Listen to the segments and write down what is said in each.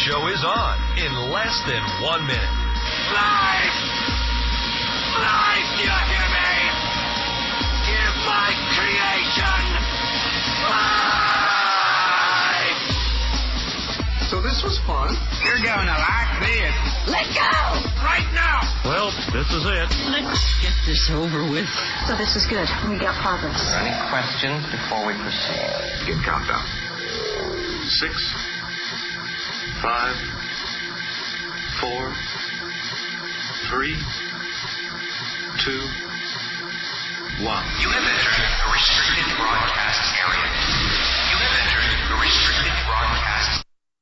show is on in less than 1 minute. Life! Life, do you hear me? Give my creation life! So this was fun. You're going to like this. Let go! Right now! Well, this is it. Let's get this over with. So this is good. We got progress. Are there any questions before we proceed? Begin countdown. 6, 5, 4, 3, 2, 1. You have entered a restricted broadcast area. You have entered a restricted broadcast.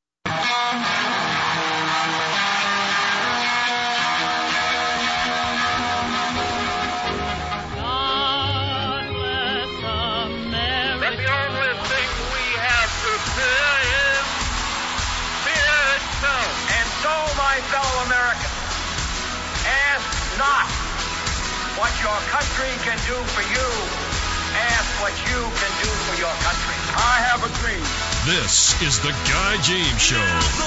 God bless America. The only thing we have to fear is fear itself. And so, my fellow Americans, ask not what your country can do for you. Ask what you can do for your country. I have a dream. This is the Guy James Show.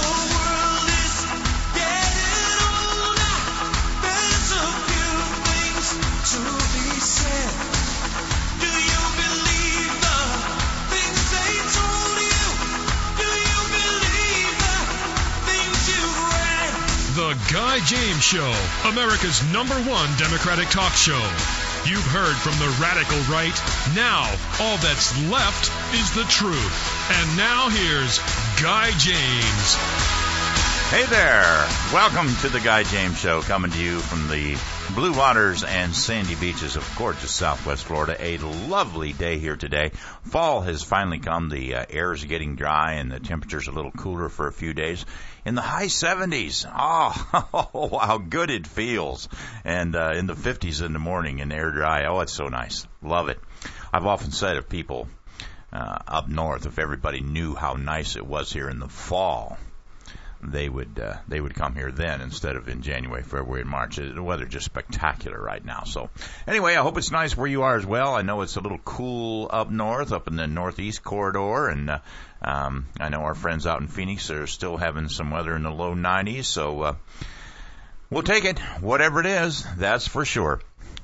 The Guy James Show, America's #1 Democratic talk show. You've heard from the radical right. Now, all that's left is the truth. And now here's Guy James. Hey there. Welcome to the Guy James Show, coming to you from the blue waters and sandy beaches of gorgeous Southwest Florida. A lovely day here today. Fall has finally come. The air is getting dry and the temperature's a little cooler for a few days. In the high 70s. Oh, how good it feels. And in the 50s in the morning and air dry. Oh, it's so nice. Love it. I've often said of people up north, if everybody knew how nice it was here in the fall, they would come here then instead of in January, February, and March. The weather's just spectacular right now. So anyway, I hope it's nice where you are as well. I know it's a little cool up north, up in the northeast corridor, and I know our friends out in Phoenix are still having some weather in the low 90s. So we'll take it, whatever it is, that's for sure.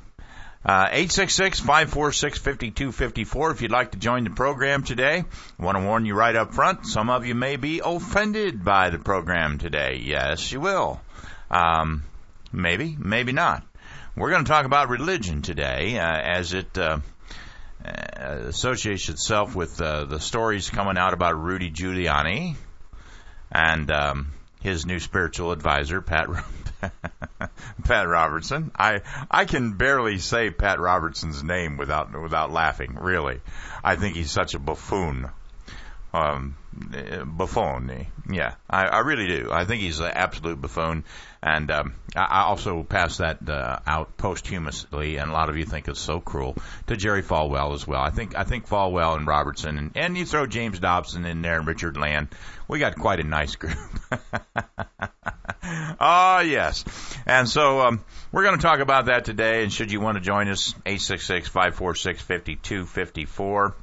866-546-5254 if you'd like to join the program today. I want to warn you right up front, some of you may be offended by the program today. Yes, you will. Maybe, maybe not. We're going to talk about religion today as it associates itself with the stories coming out about Rudy Giuliani and his new spiritual advisor, Pat Robertson. I can barely say Pat Robertson's name without laughing, really. I think he's such a buffoon. Buffoon. Yeah, I really do. I think he's an absolute buffoon. And I also pass that out posthumously, and a lot of you think it's so cruel, to Jerry Falwell as well. I think Falwell and Robertson, and you throw James Dobson in there and Richard Land, we got quite a nice group. Oh, yes. And so we're going to talk about that today, and should you want to join us, 866-546-5254.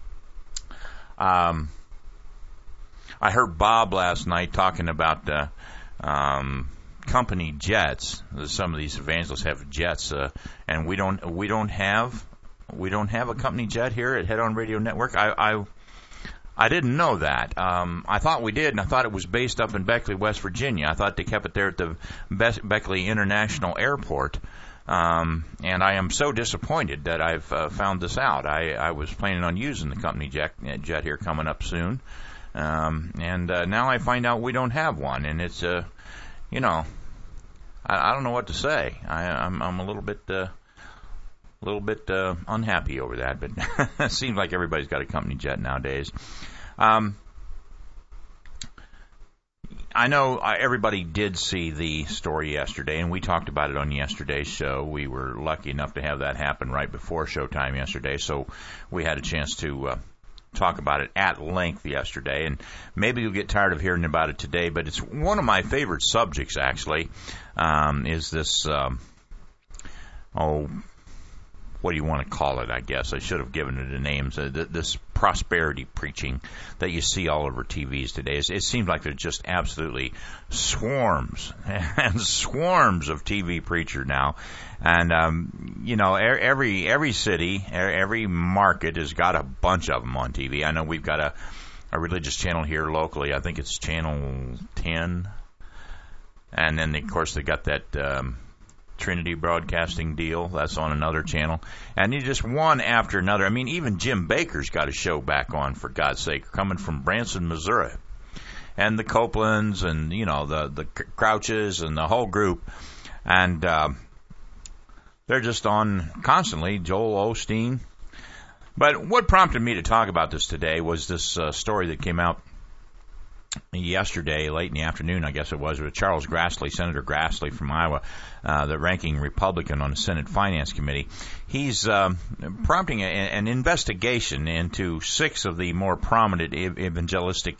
I heard Bob last night talking about company jets. Some of these evangelists have jets, and we don't have a company jet here at Head On Radio Network. I didn't know that. I thought we did, and I thought it was based up in Beckley, West Virginia. I thought they kept it there at the Beckley International Airport. And I am so disappointed that I've found this out. I was planning on using the company jet here coming up soon. And now I find out we don't have one, and it's I don't know what to say. I'm a little bit unhappy over that, but it seems like everybody's got a company jet nowadays. I know everybody did see the story yesterday, and we talked about it on yesterday's show. We were lucky enough to have that happen right before showtime yesterday, so we had a chance to talk about it at length yesterday, and maybe you'll get tired of hearing about it today, but it's one of my favorite subjects, actually, is this, what do you want to call it, I guess. I should have given it a name. So this prosperity preaching that you see all over TVs today. It seems like there's just absolutely swarms and swarms of TV preachers now. And, every city, every market has got a bunch of them on TV. I know we've got a religious channel here locally. I think it's Channel 10. And then, of course, they got that Trinity Broadcasting deal. That's on another channel. And you just one after another. I mean, even Jim Baker's got a show back on, for God's sake, coming from Branson, Missouri. And the Copelands and, the Crouches and the whole group. And they're just on constantly, Joel Osteen. But what prompted me to talk about this today was this story that came out yesterday, late in the afternoon, I guess it was, with Charles Grassley, Senator Grassley from Iowa, the ranking Republican on the Senate Finance Committee. He's prompting an investigation into 6 of the more prominent evangelistic,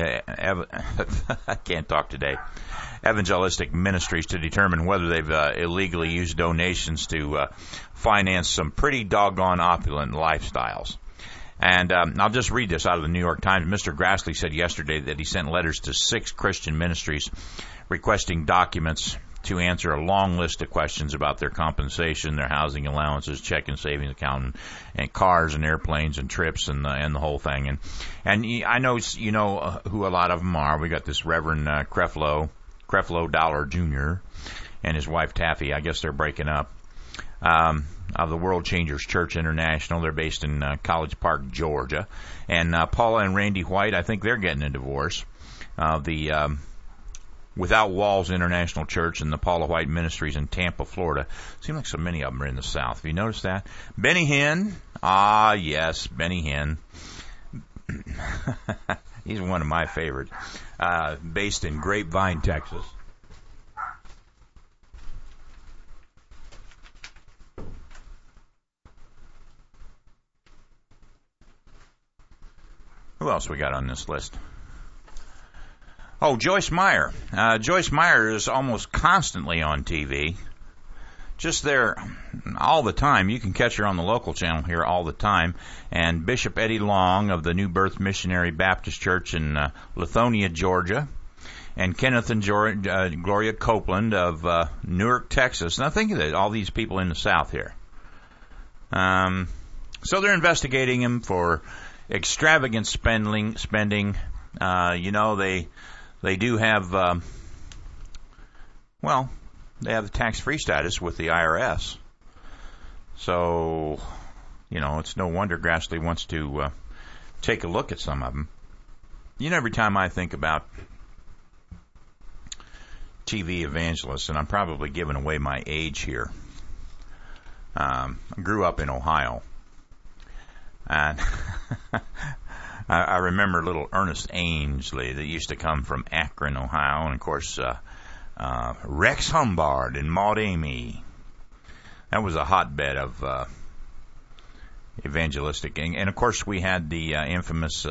I can't talk today, evangelistic ministries to determine whether they've illegally used donations to finance some pretty doggone opulent lifestyles. And I'll just read this out of the New York Times. Mr. Grassley said yesterday that he sent letters to 6 Christian ministries requesting documents to answer a long list of questions about their compensation, their housing allowances, check and savings account, and cars and airplanes and trips and the whole thing. And I know you know who a lot of them are. We got this Reverend Creflo Dollar Jr. and his wife Taffy. I guess they're breaking up. Of the World Changers Church International. They're based in College Park, Georgia. And Paula and Randy White, I think they're getting a divorce. The Without Walls International Church and the Paula White Ministries in Tampa, Florida. Seems like so many of them are in the South. Have you noticed that? Benny Hinn. Ah, yes, Benny Hinn. He's one of my favorites. Based in Grapevine, Texas. Who else we got on this list? Oh, Joyce Meyer. Joyce Meyer is almost constantly on TV. Just there all the time. You can catch her on the local channel here all the time. And Bishop Eddie Long of the New Birth Missionary Baptist Church in Lithonia, Georgia. And Kenneth and Gloria Copeland of Newark, Texas. Now think of it, all these people in the South here. So they're investigating him for extravagant spending. They do have, they have the tax-free status with the IRS. So, it's no wonder Grassley wants to take a look at some of them. Every time I think about TV evangelists, and I'm probably giving away my age here, I grew up in Ohio. And I remember little Ernest Ainsley that used to come from Akron, Ohio, and of course Rex Humbard and Maud Amy. That was a hotbed of evangelistic, and of course we had the infamous.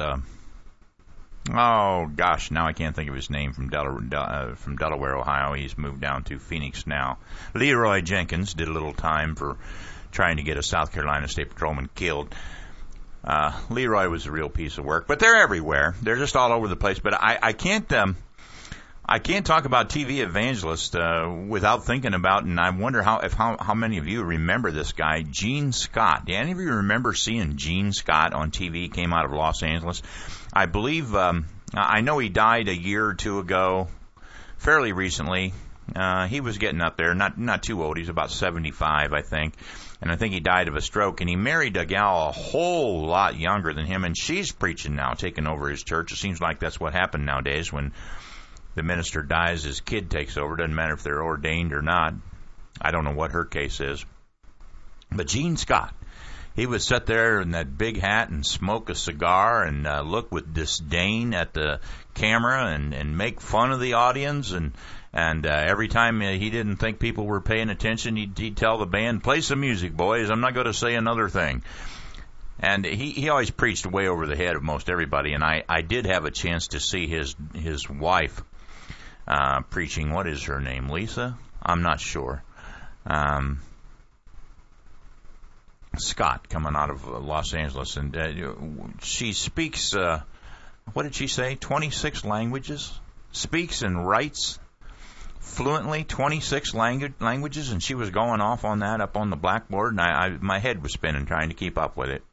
Now I can't think of his name, from Delaware, Ohio. He's moved down to Phoenix now. Leroy Jenkins did a little time for trying to get a South Carolina State Patrolman killed. Leroy was a real piece of work, but they're everywhere. They're just all over the place. But I can't talk about TV evangelists without thinking about, and I wonder how many of you remember this guy, Gene Scott. Do any of you remember seeing Gene Scott on TV? He came out of Los Angeles. I believe, I know he died a year or two ago, fairly recently. He was getting up there, not too old. He's about 75, I think. And I think he died of a stroke, and he married a gal a whole lot younger than him, and she's preaching now, taking over his church. It seems like that's what happened nowadays. When the minister dies, his kid takes over. Doesn't matter if they're ordained or not. I don't know what her case is. But Gene Scott, he would sit there in that big hat and smoke a cigar and look with disdain at the camera and make fun of the audience. And every time he didn't think people were paying attention, he'd tell the band, "Play some music, boys. I'm not going to say another thing." And he always preached way over the head of most everybody. And I did have a chance to see his wife preaching. What is her name? Lisa? I'm not sure. Scott coming out of Los Angeles, and she speaks, what did she say, 26 languages? Speaks and writes fluently 26 languages, and she was going off on that up on the blackboard, and my head was spinning trying to keep up with it.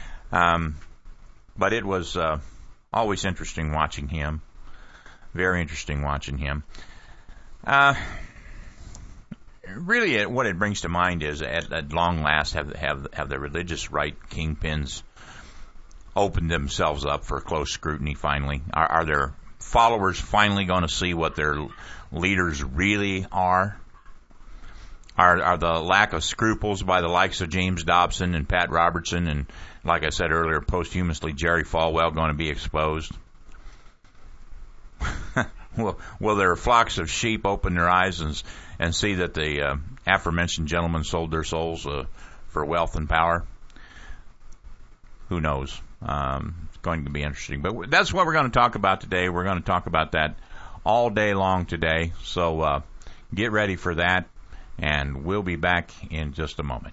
But it was always interesting watching him. Very interesting watching him. Really, what it brings to mind is, at long last, have the religious right kingpins opened themselves up for close scrutiny finally? Are their followers finally going to see what their leaders really are? Are the lack of scruples by the likes of James Dobson and Pat Robertson and, like I said earlier, posthumously Jerry Falwell going to be exposed? Will their flocks of sheep open their eyes and see that the aforementioned gentlemen sold their souls for wealth and power? Who knows? It's going to be interesting. But that's what we're going to talk about today. We're going to talk about that all day long today. So get ready for that, and we'll be back in just a moment.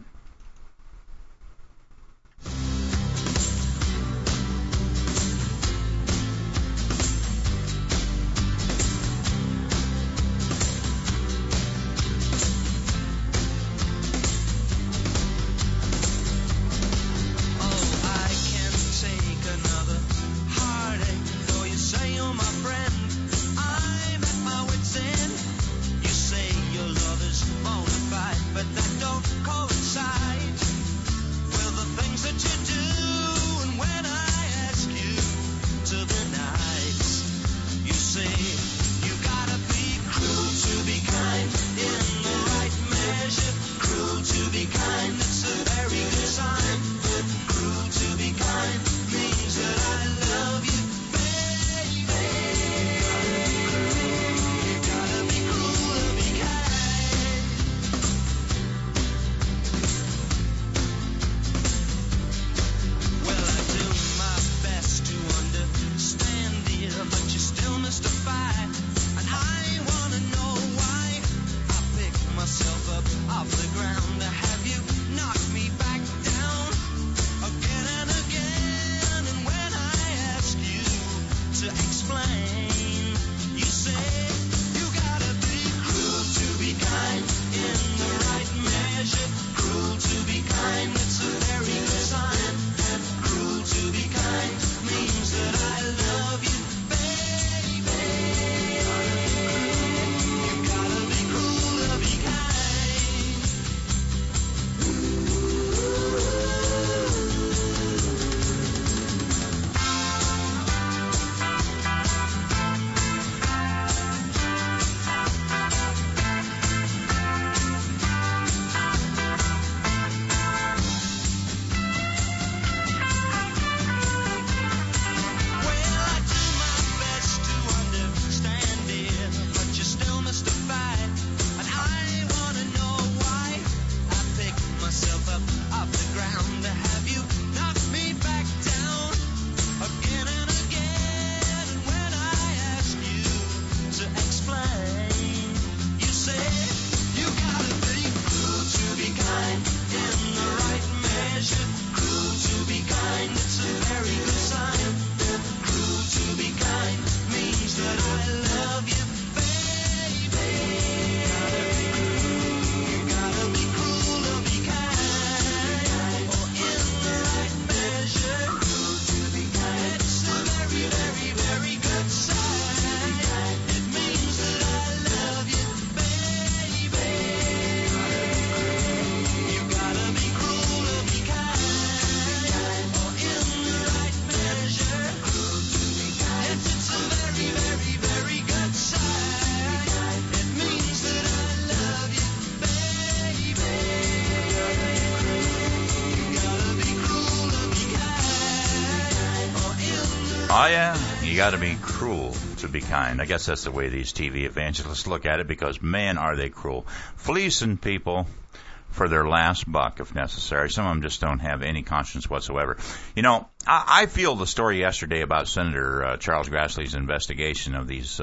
Oh, yeah, you got to be cruel to be kind. I guess that's the way these TV evangelists look at it, because, man, are they cruel. Fleecing people for their last buck, if necessary. Some of them just don't have any conscience whatsoever. You know, I feel the story yesterday about Senator Charles Grassley's investigation of these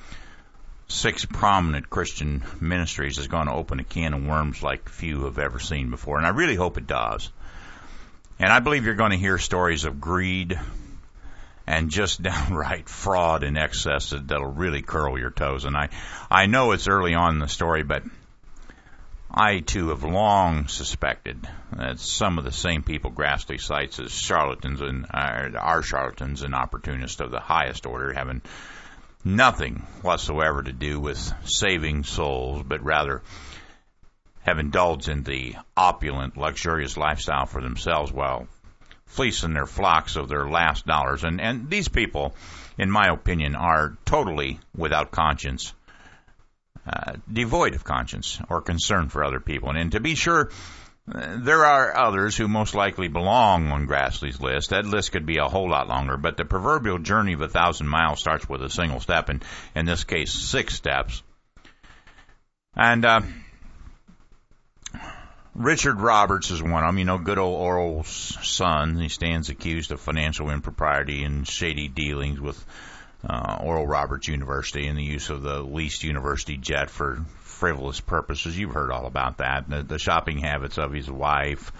6 prominent Christian ministries is going to open a can of worms like few have ever seen before, and I really hope it does. And I believe you're going to hear stories of greed and just downright fraud and excess that'll really curl your toes. And I know it's early on in the story, but I, too, have long suspected that some of the same people Grassley cites as charlatans and are charlatans and opportunists of the highest order, having nothing whatsoever to do with saving souls, but rather have indulged in the opulent, luxurious lifestyle for themselves while fleecing their flocks of their last dollars. And these people, in my opinion, are totally without conscience, devoid of conscience or concern for other people. And to be sure, there are others who most likely belong on Grassley's list. That list could be a whole lot longer, but the proverbial journey of 1,000 miles starts with a single step, and in this case, 6 steps. And Richard Roberts is one of them, good old Oral's son. He stands accused of financial impropriety and shady dealings with Oral Roberts University and the use of the leased university jet for frivolous purposes. You've heard all about that. The shopping habits of his wife.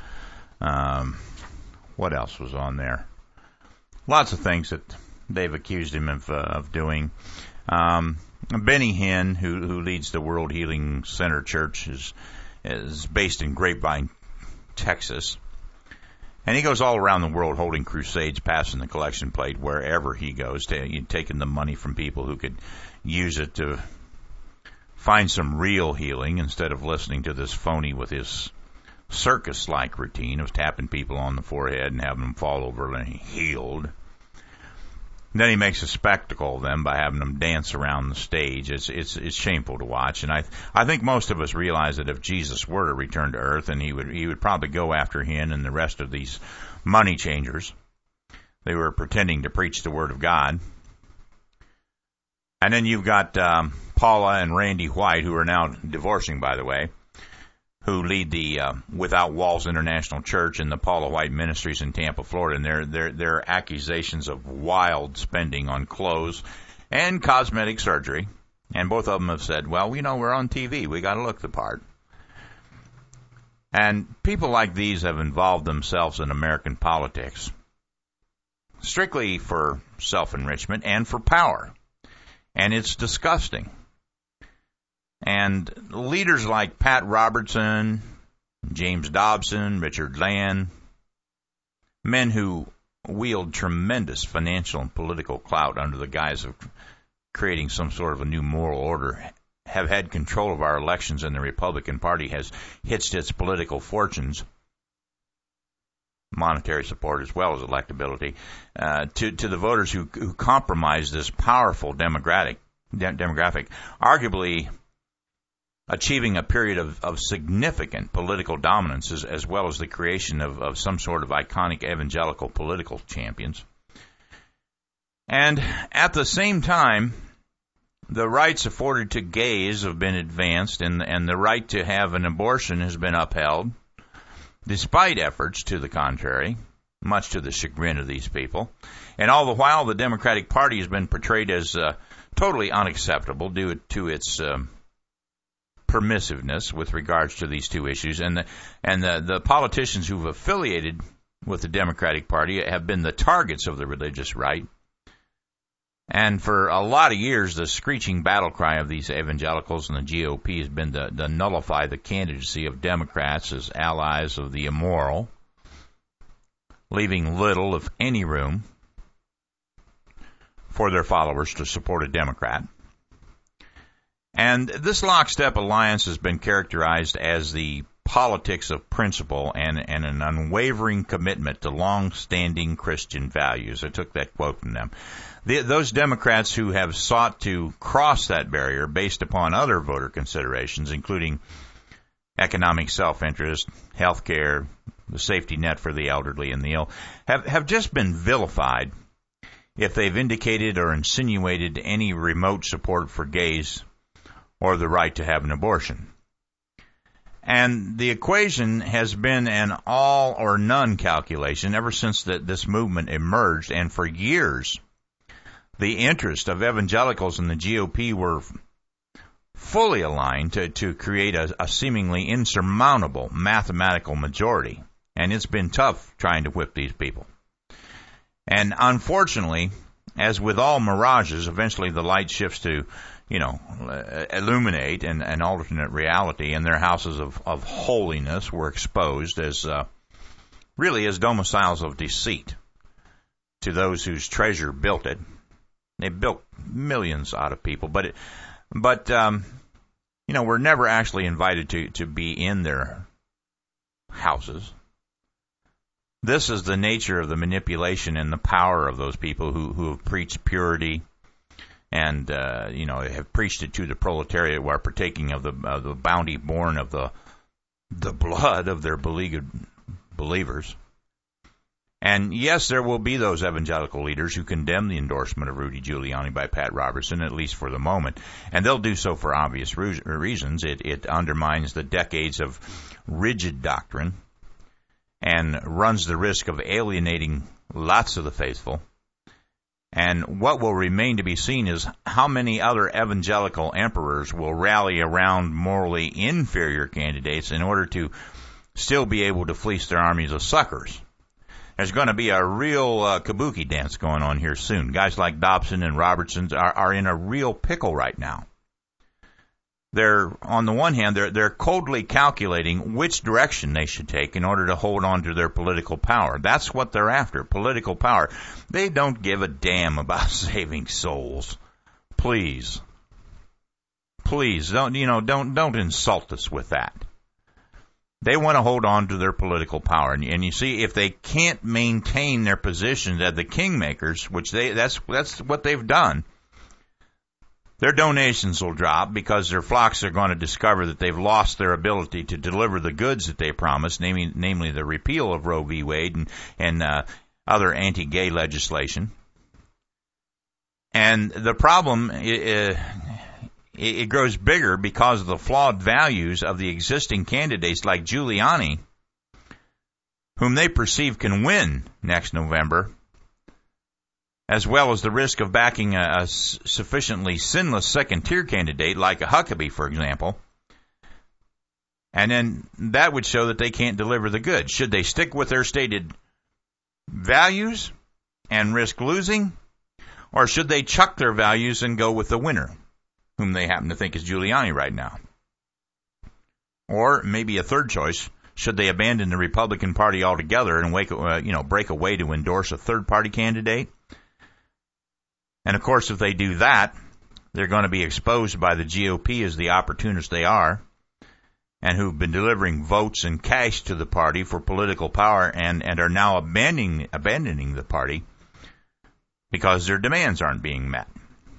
What else was on there? Lots of things that they've accused him of doing. Benny Hinn, who leads the World Healing Center Church, is based in Grapevine, Texas. And he goes all around the world holding crusades, passing the collection plate wherever he goes, taking the money from people who could use it to find some real healing instead of listening to this phony with his circus-like routine of tapping people on the forehead and having them fall over and healed. Then he makes a spectacle of them by having them dance around the stage. It's shameful to watch, and I think most of us realize that if Jesus were to return to earth, and he would probably go after him and the rest of these money changers. They were pretending to preach the word of God. And then you've got Paula and Randy White, who are now divorcing, by the way, who lead the Without Walls International Church and the Paula White Ministries in Tampa, Florida. And their accusations of wild spending on clothes and cosmetic surgery. And both of them have said, well, we're on TV. We got to look the part. And people like these have involved themselves in American politics strictly for self-enrichment and for power. And it's disgusting. And leaders like Pat Robertson, James Dobson, Richard Land, men who wield tremendous financial and political clout under the guise of creating some sort of a new moral order, have had control of our elections, and the Republican Party has hitched its political fortunes, monetary support as well as electability, to the voters who compromise this powerful demographic, arguably achieving a period of significant political dominance as well as the creation of some sort of iconic evangelical political champions. And at the same time, the rights afforded to gays have been advanced, and the right to have an abortion has been upheld, despite efforts to the contrary, much to the chagrin of these people. And all the while, the Democratic Party has been portrayed as totally unacceptable due to its permissiveness with regards to these two issues, and the politicians who've affiliated with the Democratic Party have been the targets of the religious right. And for a lot of years, the screeching battle cry of these evangelicals and the GOP has been to nullify the candidacy of Democrats as allies of the immoral, leaving little, if any, room for their followers to support a Democrat. And this lockstep alliance has been characterized as the politics of principle and an unwavering commitment to long-standing Christian values. I took that quote from them. Those Democrats who have sought to cross that barrier based upon other voter considerations, including economic self-interest, health care, the safety net for the elderly and the ill, have just been vilified if they've indicated or insinuated any remote support for gays or the right to have an abortion. And the equation has been an all or none calculation ever since this movement emerged, and for years the interest of evangelicals and the GOP were fully aligned to create a seemingly insurmountable mathematical majority. And it's been tough trying to whip these people. And unfortunately, as with all mirages, eventually the light shifts to, illuminate an alternate reality, and their houses of holiness were exposed as really as domiciles of deceit to those whose treasure built it. They built millions out of people, but we're never actually invited to be in their houses. This is the nature of the manipulation and the power of those people who have preached purity and have preached it to the proletariat while partaking of the bounty born of the blood of their beleaguered believers. And yes, there will be those evangelical leaders who condemn the endorsement of Rudy Giuliani by Pat Robertson, at least for the moment. And they'll do so for obvious reasons. It undermines the decades of rigid doctrine and runs the risk of alienating lots of the faithful. And what will remain to be seen is how many other evangelical emperors will rally around morally inferior candidates in order to still be able to fleece their armies of suckers. There's going to be a real kabuki dance going on here soon. Guys like Dobson and Robertson are in a real pickle right now. They're, on the one hand, they're coldly calculating which direction they should take in order to hold on to their political power. That's what they're after, political power. They don't give a damn about saving souls. Please, don't insult us with that. They want to hold on to their political power, and you see, if they can't maintain their positions as the kingmakers, which that's what they've done. Their donations will drop because their flocks are going to discover that they've lost their ability to deliver the goods that they promised, namely the repeal of Roe v. Wade and other anti-gay legislation. And the problem, it grows bigger because of the flawed values of the existing candidates like Giuliani, whom they perceive can win next November, as well as the risk of backing a sufficiently sinless second-tier candidate like a Huckabee, for example. And then that would show that they can't deliver the goods. Should they stick with their stated values and risk losing, or should they chuck their values and go with the winner, whom they happen to think is Giuliani right now? Or maybe a third choice, should they abandon the Republican Party altogether and break away to endorse a third-party candidate? And, of course, if they do that, they're going to be exposed by the GOP as the opportunists they are, and who've been delivering votes and cash to the party for political power and are now abandoning the party because their demands aren't being met.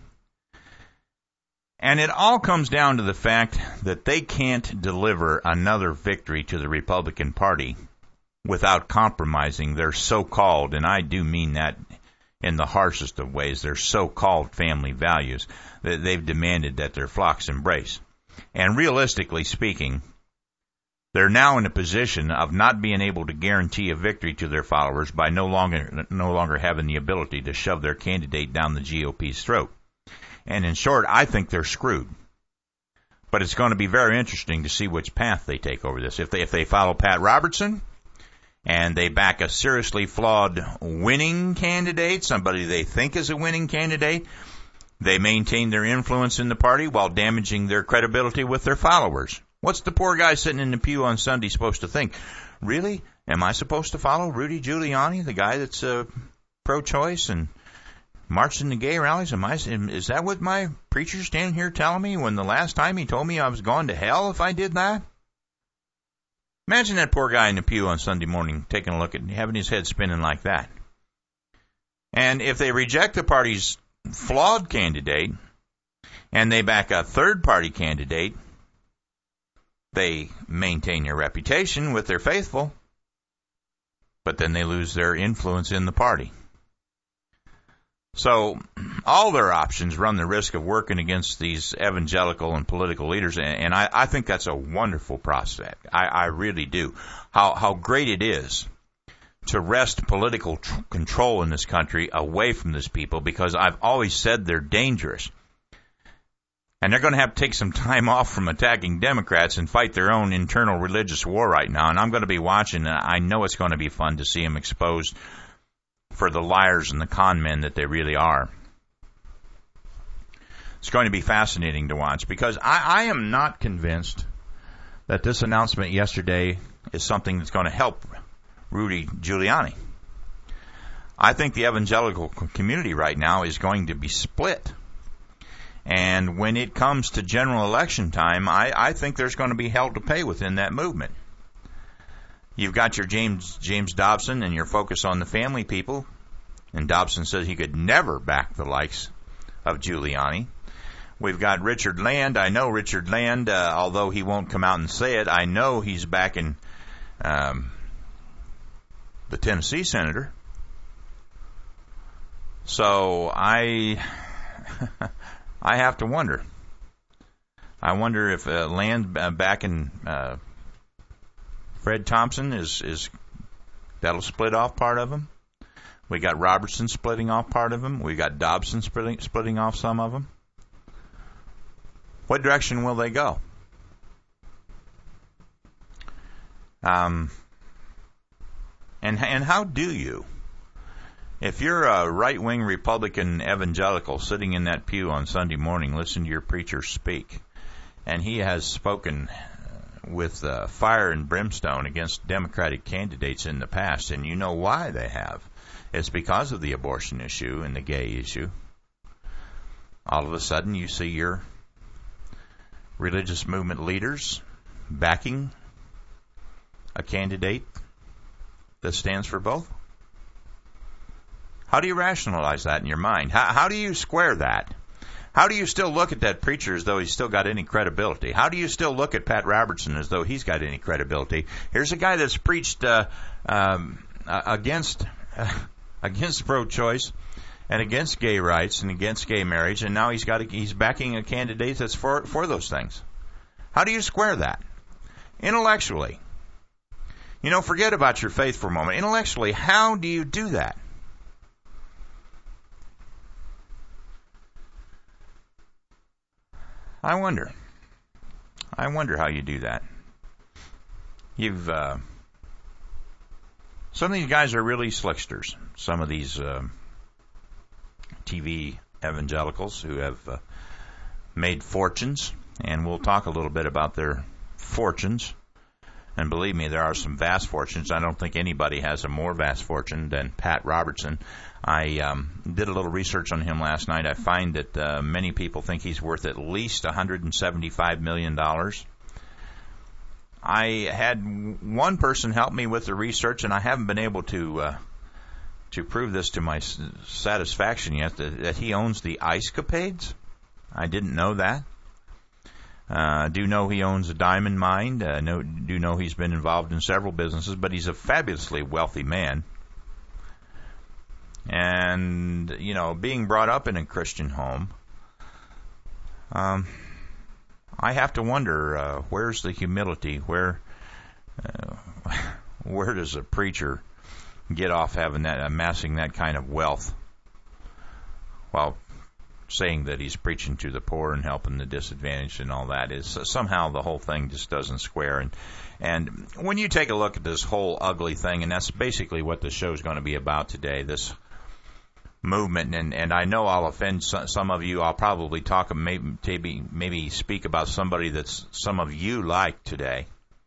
And it all comes down to the fact that they can't deliver another victory to the Republican Party without compromising their so-called, and I do mean that in the harshest of ways, their so-called family values that they've demanded that their flocks embrace. And realistically speaking, they're now in a position of not being able to guarantee a victory to their followers by no longer having the ability to shove their candidate down the GOP's throat. And in short, I think they're screwed. But it's going to be very interesting to see which path they take over this. If they follow Pat Robertson and they back a seriously flawed winning candidate, somebody they think is a winning candidate, they maintain their influence in the party while damaging their credibility with their followers. What's the poor guy sitting in the pew on Sunday supposed to think? Really? Am I supposed to follow Rudy Giuliani, the guy that's pro-choice and marching the gay rallies? Is that what my preacher's standing here telling me when the last time he told me I was going to hell if I did that? Imagine that poor guy in the pew on Sunday morning taking a look at having his head spinning like that. And if they reject the party's flawed candidate and they back a third-party candidate, they maintain their reputation with their faithful, but then they lose their influence in the party. So all their options run the risk of working against these evangelical and political leaders, and I think that's a wonderful prospect. I really do. How great it is to wrest political control in this country away from this people, because I've always said they're dangerous. And they're going to have to take some time off from attacking Democrats and fight their own internal religious war right now. And I'm going to be watching, and I know it's going to be fun to see them exposed for the liars and the con men that they really are. It's going to be fascinating to watch, because I am not convinced that this announcement yesterday is something that's going to help Rudy Giuliani. I think the evangelical community right now is going to be split. And when it comes to general election time, I think there's going to be hell to pay within that movement. You've got your James Dobson and your focus on the family people. And Dobson says he could never back the likes of Giuliani. We've got Richard Land. I know Richard Land, although he won't come out and say it, I know he's backing the Tennessee senator. So I have to wonder. I wonder if Land backing Fred Thompson is that'll split off part of him. We got Robertson splitting off part of him. We got Dobson splitting off some of them. What direction will they go? And how do you? If you're a right-wing Republican evangelical sitting in that pew on Sunday morning, listen to your preacher speak, and he has spoken with fire and brimstone against Democratic candidates in the past, and you know why they have. It's because of the abortion issue and the gay issue. All of a sudden, you see your religious movement leaders backing a candidate that stands for both. How do you rationalize that in your mind? How do you square that? How do you still look at that preacher as though he's still got any credibility? How do you still look at Pat Robertson as though he's got any credibility? Here's a guy that's preached against pro-choice and against gay rights and against gay marriage, and now he's backing a candidate that's for those things. How do you square that? Intellectually. Forget about your faith for a moment. Intellectually, how do you do that? I wonder how you do that. Some of these guys are really slicksters. Some of these TV evangelicals who have made fortunes, and we'll talk a little bit about their fortunes. And believe me, there are some vast fortunes. I don't think anybody has a more vast fortune than Pat Robertson. I did a little research on him last night. I find that many people think he's worth at least $175 million. I had one person help me with the research, and I haven't been able to prove this to my satisfaction yet, that he owns the Ice Capades. I didn't know that. Do know he owns a diamond mine. Do know he's been involved in several businesses, but he's a fabulously wealthy man. And, being brought up in a Christian home, I have to wonder, where's the humility? Where does a preacher get off amassing that kind of wealth while saying that he's preaching to the poor and helping the disadvantaged and all that? Is somehow the whole thing just doesn't square. And when you take a look at this whole ugly thing, and that's basically what the show is going to be about today, this movement, and I know I'll offend some of you. I'll probably talk, maybe speak about somebody that's some of you like today.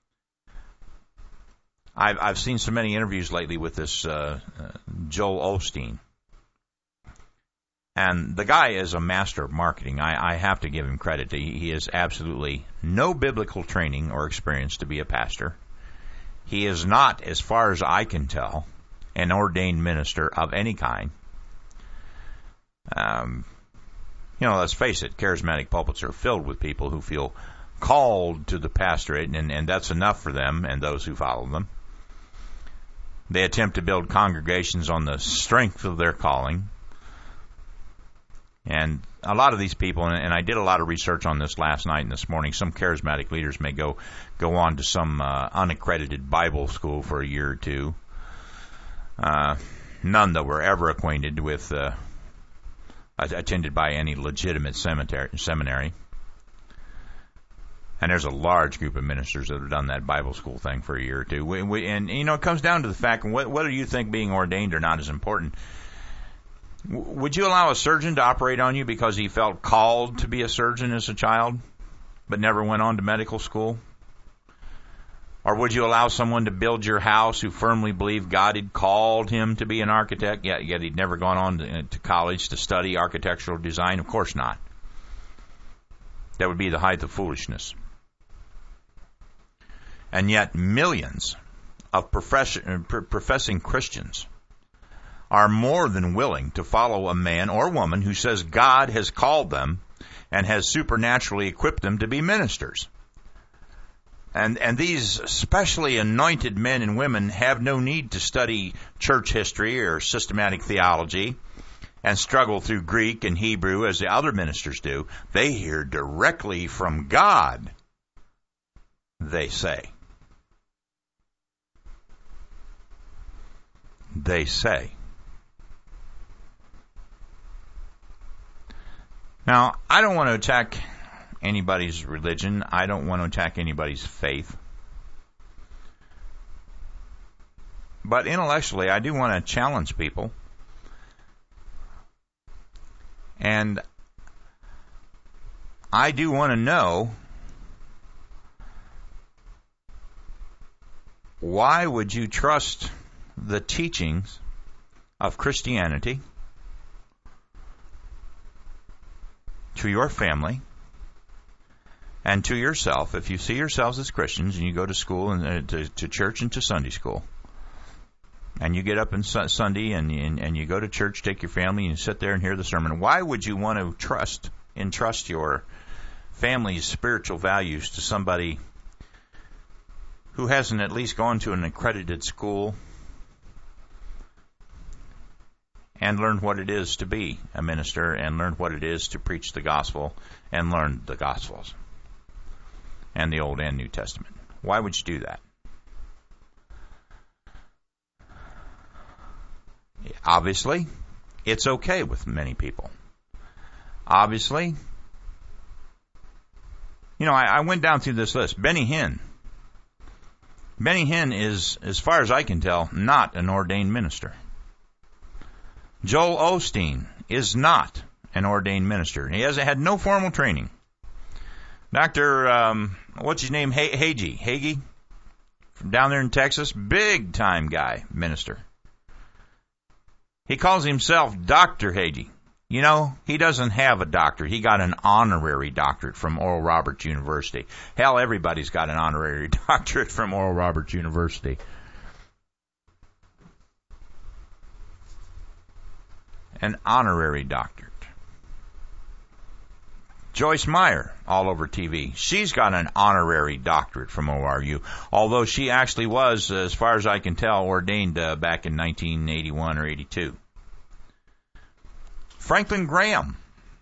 I've seen so many interviews lately with this Joel Osteen. And the guy is a master of marketing. I have to give him credit. He has absolutely no biblical training or experience to be a pastor. He is not, as far as I can tell, an ordained minister of any kind. Let's face it, charismatic pulpits are filled with people who feel called to the pastorate, and that's enough for them and those who follow them. They attempt to build congregations on the strength of their calling. And a lot of these people, and I did a lot of research on this last night and this morning, some charismatic leaders may go on to some unaccredited Bible school for a year or two. None that were ever acquainted with, attended by any legitimate seminary. And there's a large group of ministers that have done that Bible school thing for a year or two. And it comes down to the fact, whether you think being ordained or not is important. Would you allow a surgeon to operate on you because he felt called to be a surgeon as a child, but never went on to medical school? Or would you allow someone to build your house who firmly believed God had called him to be an architect, yet he'd never gone on to college to study architectural design? Of course not. That would be the height of foolishness. And yet millions of professing Christians are more than willing to follow a man or woman who says God has called them and has supernaturally equipped them to be ministers. And these specially anointed men and women have no need to study church history or systematic theology and struggle through Greek and Hebrew as the other ministers do. They hear directly from God, they say. They say. Now, I don't want to attack anybody's religion. I don't want to attack anybody's faith. But intellectually, I do want to challenge people. And I do want to know, why would you trust the teachings of Christianity to your family and to yourself if you see yourselves as Christians and you go to school and to church and to Sunday school, and you get up on Sunday and you go to church, take your family, and you sit there and hear the sermon? Why would you want to entrust your family's spiritual values to somebody who hasn't at least gone to an accredited school and learned what it is to be a minister and learned what it is to preach the gospel and learn the Gospels and the Old and New Testament? Why would you do that? Obviously, it's okay with many people. Obviously, I went down through this list. Benny Hinn. Benny Hinn is, as far as I can tell, not an ordained minister. Joel Osteen is not an ordained minister. He hasn't had no formal training. Dr. What's his name? Hagee, from down there in Texas, big time guy, minister. He calls himself Dr. Hagee. He doesn't have a doctorate. He got an honorary doctorate from Oral Roberts University. Hell, everybody's got an honorary doctorate from Oral Roberts University. An honorary doctorate. Joyce Meyer, all over TV. She's got an honorary doctorate from ORU, although she actually was, as far as I can tell, ordained back in 1981 or 82. Franklin Graham,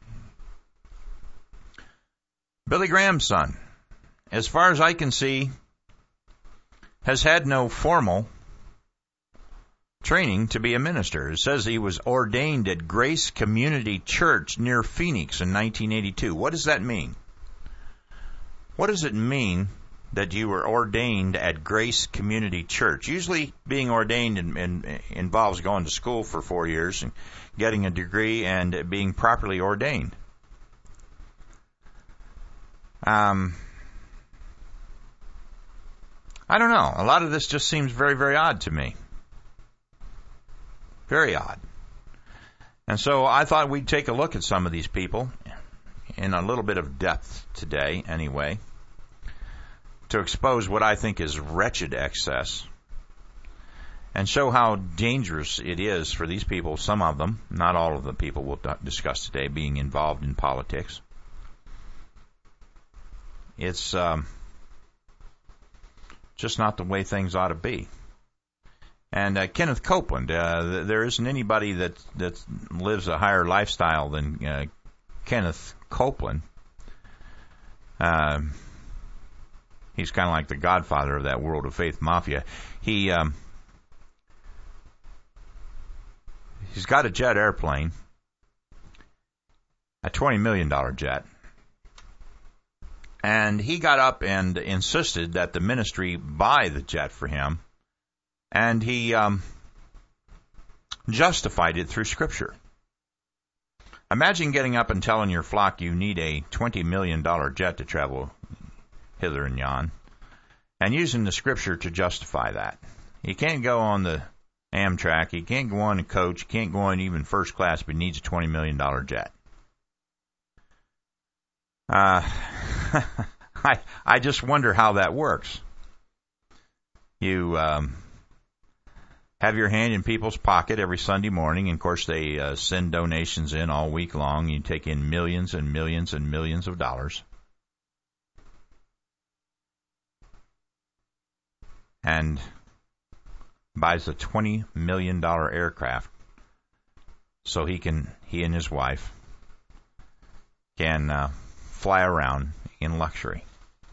Billy Graham's son, as far as I can see, has had no formal training to be a minister. It says he was ordained at Grace Community Church near Phoenix in 1982. What does that mean? What does it mean that you were ordained at Grace Community Church? Usually being ordained involves going to school for 4 years and getting a degree and being properly ordained. I don't know. A lot of this just seems very, very odd to me. Very odd. And so I thought we'd take a look at some of these people in a little bit of depth today, anyway, to expose what I think is wretched excess and show how dangerous it is for these people, some of them, not all of the people we'll discuss today, being involved in politics. It's just not the way things ought to be. And Kenneth Copeland, there isn't anybody that lives a higher lifestyle than Kenneth Copeland. He's kind of like the godfather of that World of Faith mafia. He's got a jet airplane, a $20 million jet, And he got up and insisted that the ministry buy the jet for him, and he justified it through Scripture. Imagine getting up and telling your flock you need a $20 million jet to travel hither and yon, and using the Scripture to justify that. You can't go on the Amtrak, you can't go on a coach, you can't go on even first class, but he needs a $20 million jet. I just wonder how that works. You have your hand in people's pocket every Sunday morning, and of course they send donations in all week long. You take in millions and millions and millions of dollars. And buys a $20 million aircraft so he and his wife can fly around in luxury.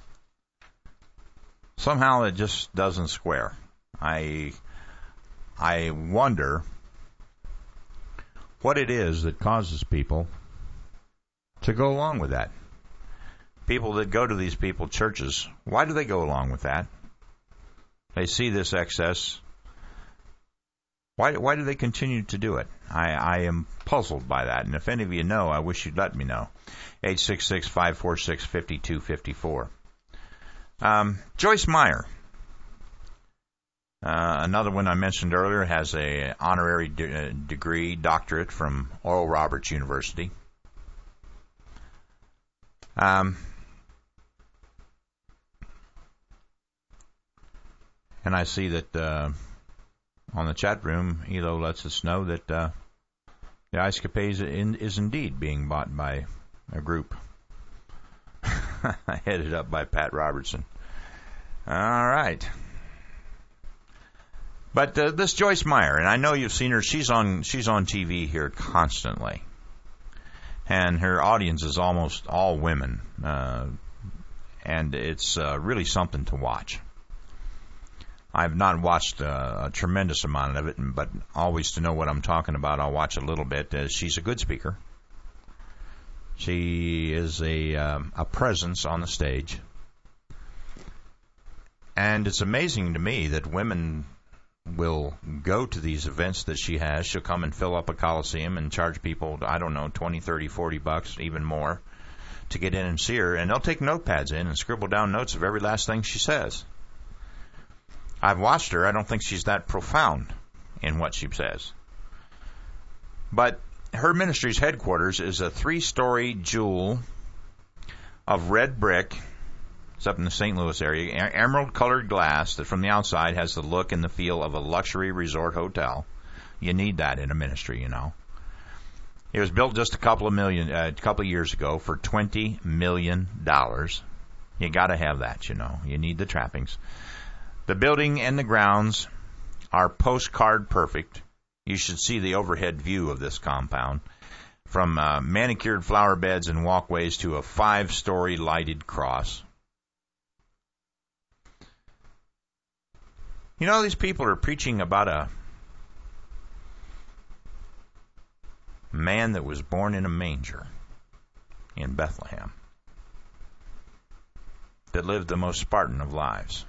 Somehow it just doesn't square. I wonder what it is that causes people to go along with that. People that go to these people churches, why do they go along with that? They see this excess. Why do they continue to do it? I am puzzled by that, and if any of you know, I wish you'd let me know. 866-546-5254. Joyce Meyer, another one I mentioned earlier, has a honorary degree, doctorate from Oral Roberts University. And I see that on the chat room, Elo lets us know that the Ice Capades is indeed being bought by a group headed up by Pat Robertson. All right. But this Joyce Meyer, and I know you've seen her, she's on TV here constantly. And her audience is almost all women. And it's really something to watch. I've not watched a tremendous amount of it, but always to know what I'm talking about, I'll watch a little bit. She's a good speaker. She is a presence on the stage. And it's amazing to me that women will go to these events that she has. She'll come and fill up a Coliseum and charge people, I don't know, $20, $30, $40, even more, to get in and see her. And they'll take notepads in and scribble down notes of every last thing she says. I've watched her. I don't think she's that profound in what she says. But her ministry's headquarters is a 3-story jewel of red brick. It's up in the St. Louis area. Emerald-colored glass that from the outside has the look and the feel of a luxury resort hotel. You need that in a ministry, you know. It was built just a couple of years ago for $20 million. You got to have that, you know. You need the trappings. The building and the grounds are postcard perfect. You should see the overhead view of this compound. From manicured flower beds and walkways to a 5-story lighted cross. You know, these people are preaching about a man that was born in a manger in Bethlehem that lived the most Spartan of lives.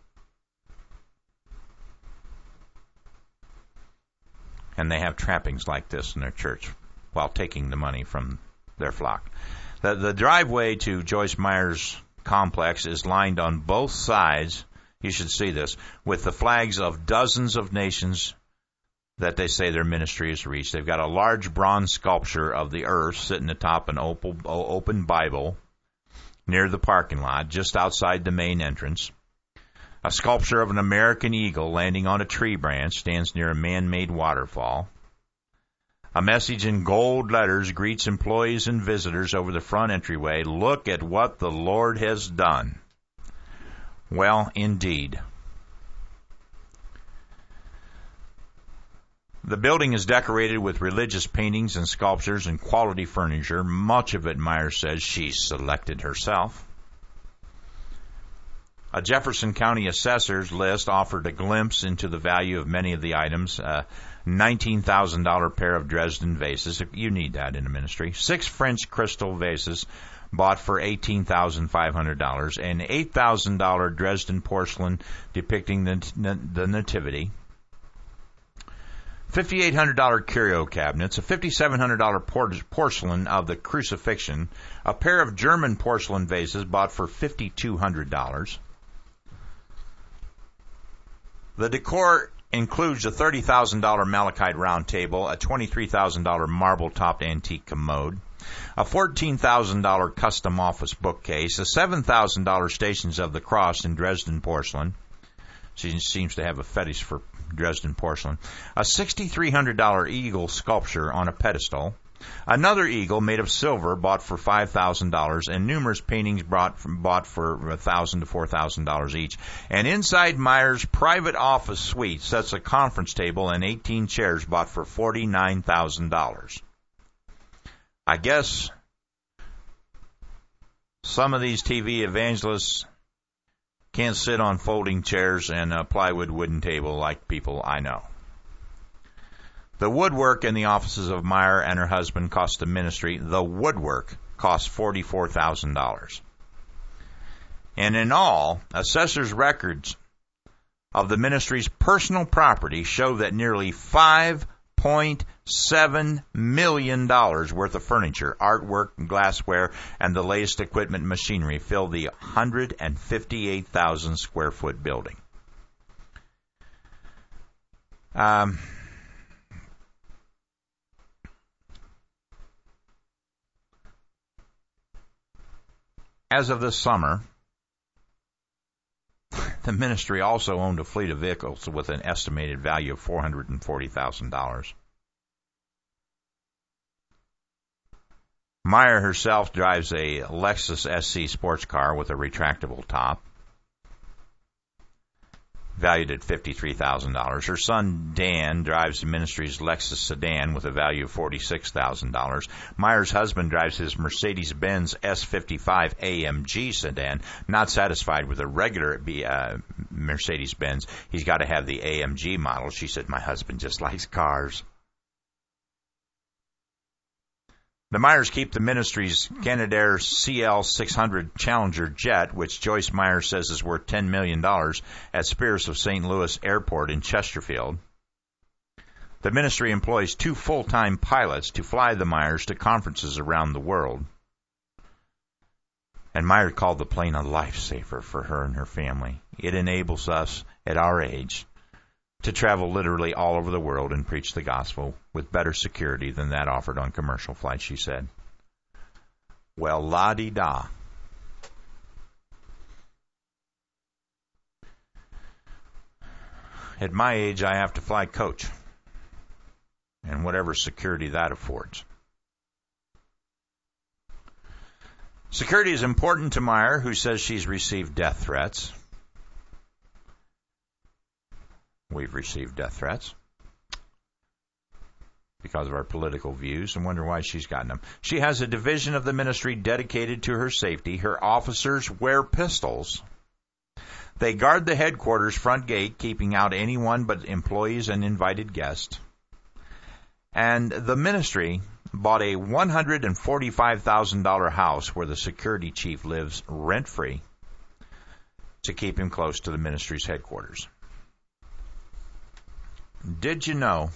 And they have trappings like this in their church while taking the money from their flock. The driveway to Joyce Meyer's complex is lined on both sides, you should see this, with the flags of dozens of nations that they say their ministry has reached. They've got a large bronze sculpture of the earth sitting atop an open Bible near the parking lot, just outside the main entrance. A sculpture of an American eagle landing on a tree branch stands near a man-made waterfall. A message in gold letters greets employees and visitors over the front entryway. Look at what the Lord has done. Well, indeed. The building is decorated with religious paintings and sculptures and quality furniture. Much of it, Meyer says, she selected herself. A Jefferson County assessor's list offered a glimpse into the value of many of the items. $19,000 pair of Dresden vases. You need that in a ministry. 6 French crystal vases, bought for $18,500, an $8,000 Dresden porcelain depicting the Nativity, $5,800 curio cabinets, a $5,700 porcelain of the Crucifixion, a pair of German porcelain vases bought for $5,200. The decor includes a $30,000 malachite round table, a $23,000 marble-topped antique commode, a $14,000 custom office bookcase, a $7,000 Stations of the Cross in Dresden porcelain. She seems to have a fetish for Dresden porcelain. A $6,300 eagle sculpture on a pedestal. Another eagle made of silver bought for $5,000, and numerous paintings bought for $1,000 to $4,000 each. And inside Meyer's private office suite sits a conference table and 18 chairs bought for $49,000. I guess some of these TV evangelists can't sit on folding chairs and a plywood wooden table like people I know. The woodwork in the offices of Meyer and her husband cost the ministry, the woodwork cost $44,000. And in all, assessors' records of the ministry's personal property show that nearly $5.7 million worth of furniture, artwork, glassware, and the latest equipment and machinery fill the 158,000 square foot building. As of this summer, the ministry also owned a fleet of vehicles with an estimated value of $440,000. Meyer herself drives a Lexus SC sports car with a retractable top, valued at $53,000. Her son, Dan, drives the ministry's Lexus sedan with a value of $46,000. Meyer's husband drives his Mercedes-Benz S55 AMG sedan. Not satisfied with a regular Mercedes-Benz, he's got to have the AMG model. She said, "My husband just likes cars." The Meyers keep the ministry's Canadair CL600 Challenger jet, which Joyce Meyer says is worth $10 million, at Spears of St. Louis Airport in Chesterfield. The ministry employs 2 full-time pilots to fly the Meyers to conferences around the world. And Meyer called the plane a lifesaver for her and her family. It enables us, at our age, to travel literally all over the world and preach the gospel with better security than that offered on commercial flights, she said. Well, la-di-da. At my age, I have to fly coach, and whatever security that affords. Security is important to Meyer, who says she's received death threats. We've received death threats because of our political views, and wonder why she's gotten them. She has a division of the ministry dedicated to her safety. Her officers wear pistols. They guard the headquarters front gate, keeping out anyone but employees and invited guests. And the ministry bought a $145,000 house where the security chief lives rent-free to keep him close to the ministry's headquarters. Did you know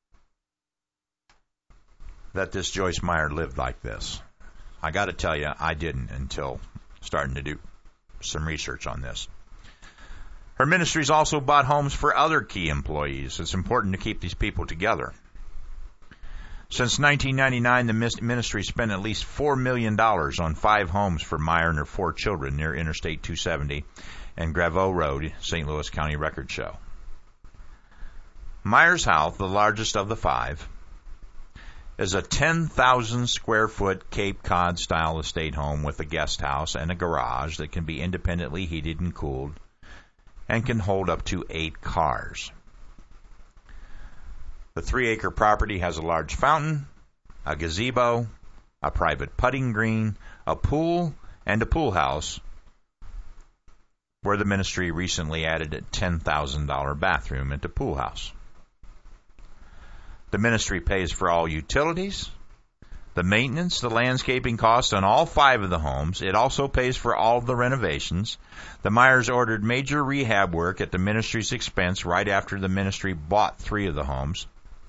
that this Joyce Meyer lived like this? I got to tell you, I didn't until starting to do some research on this. Her ministries also bought homes for other key employees. It's important to keep these people together. Since 1999, the ministry spent at least $4 million on 5 homes for Meyer and her 4 children near Interstate 270 and Graveau Road, St. Louis County Record Show. Meyer's house, the largest of the 5, is a 10,000 square foot Cape Cod style estate home with a guest house and a garage that can be independently heated and cooled and can hold up to 8 cars. The 3-acre property has a large fountain, a gazebo, a private putting green, a pool, and a pool house, where the ministry recently added a $10,000 bathroom at the pool house. The ministry pays for all utilities. the maintenance, the landscaping costs on all 5 of the homes. It also pays for all of the renovations. The Meyers ordered major rehab work at the ministry's expense right after the ministry bought 3 of the homes.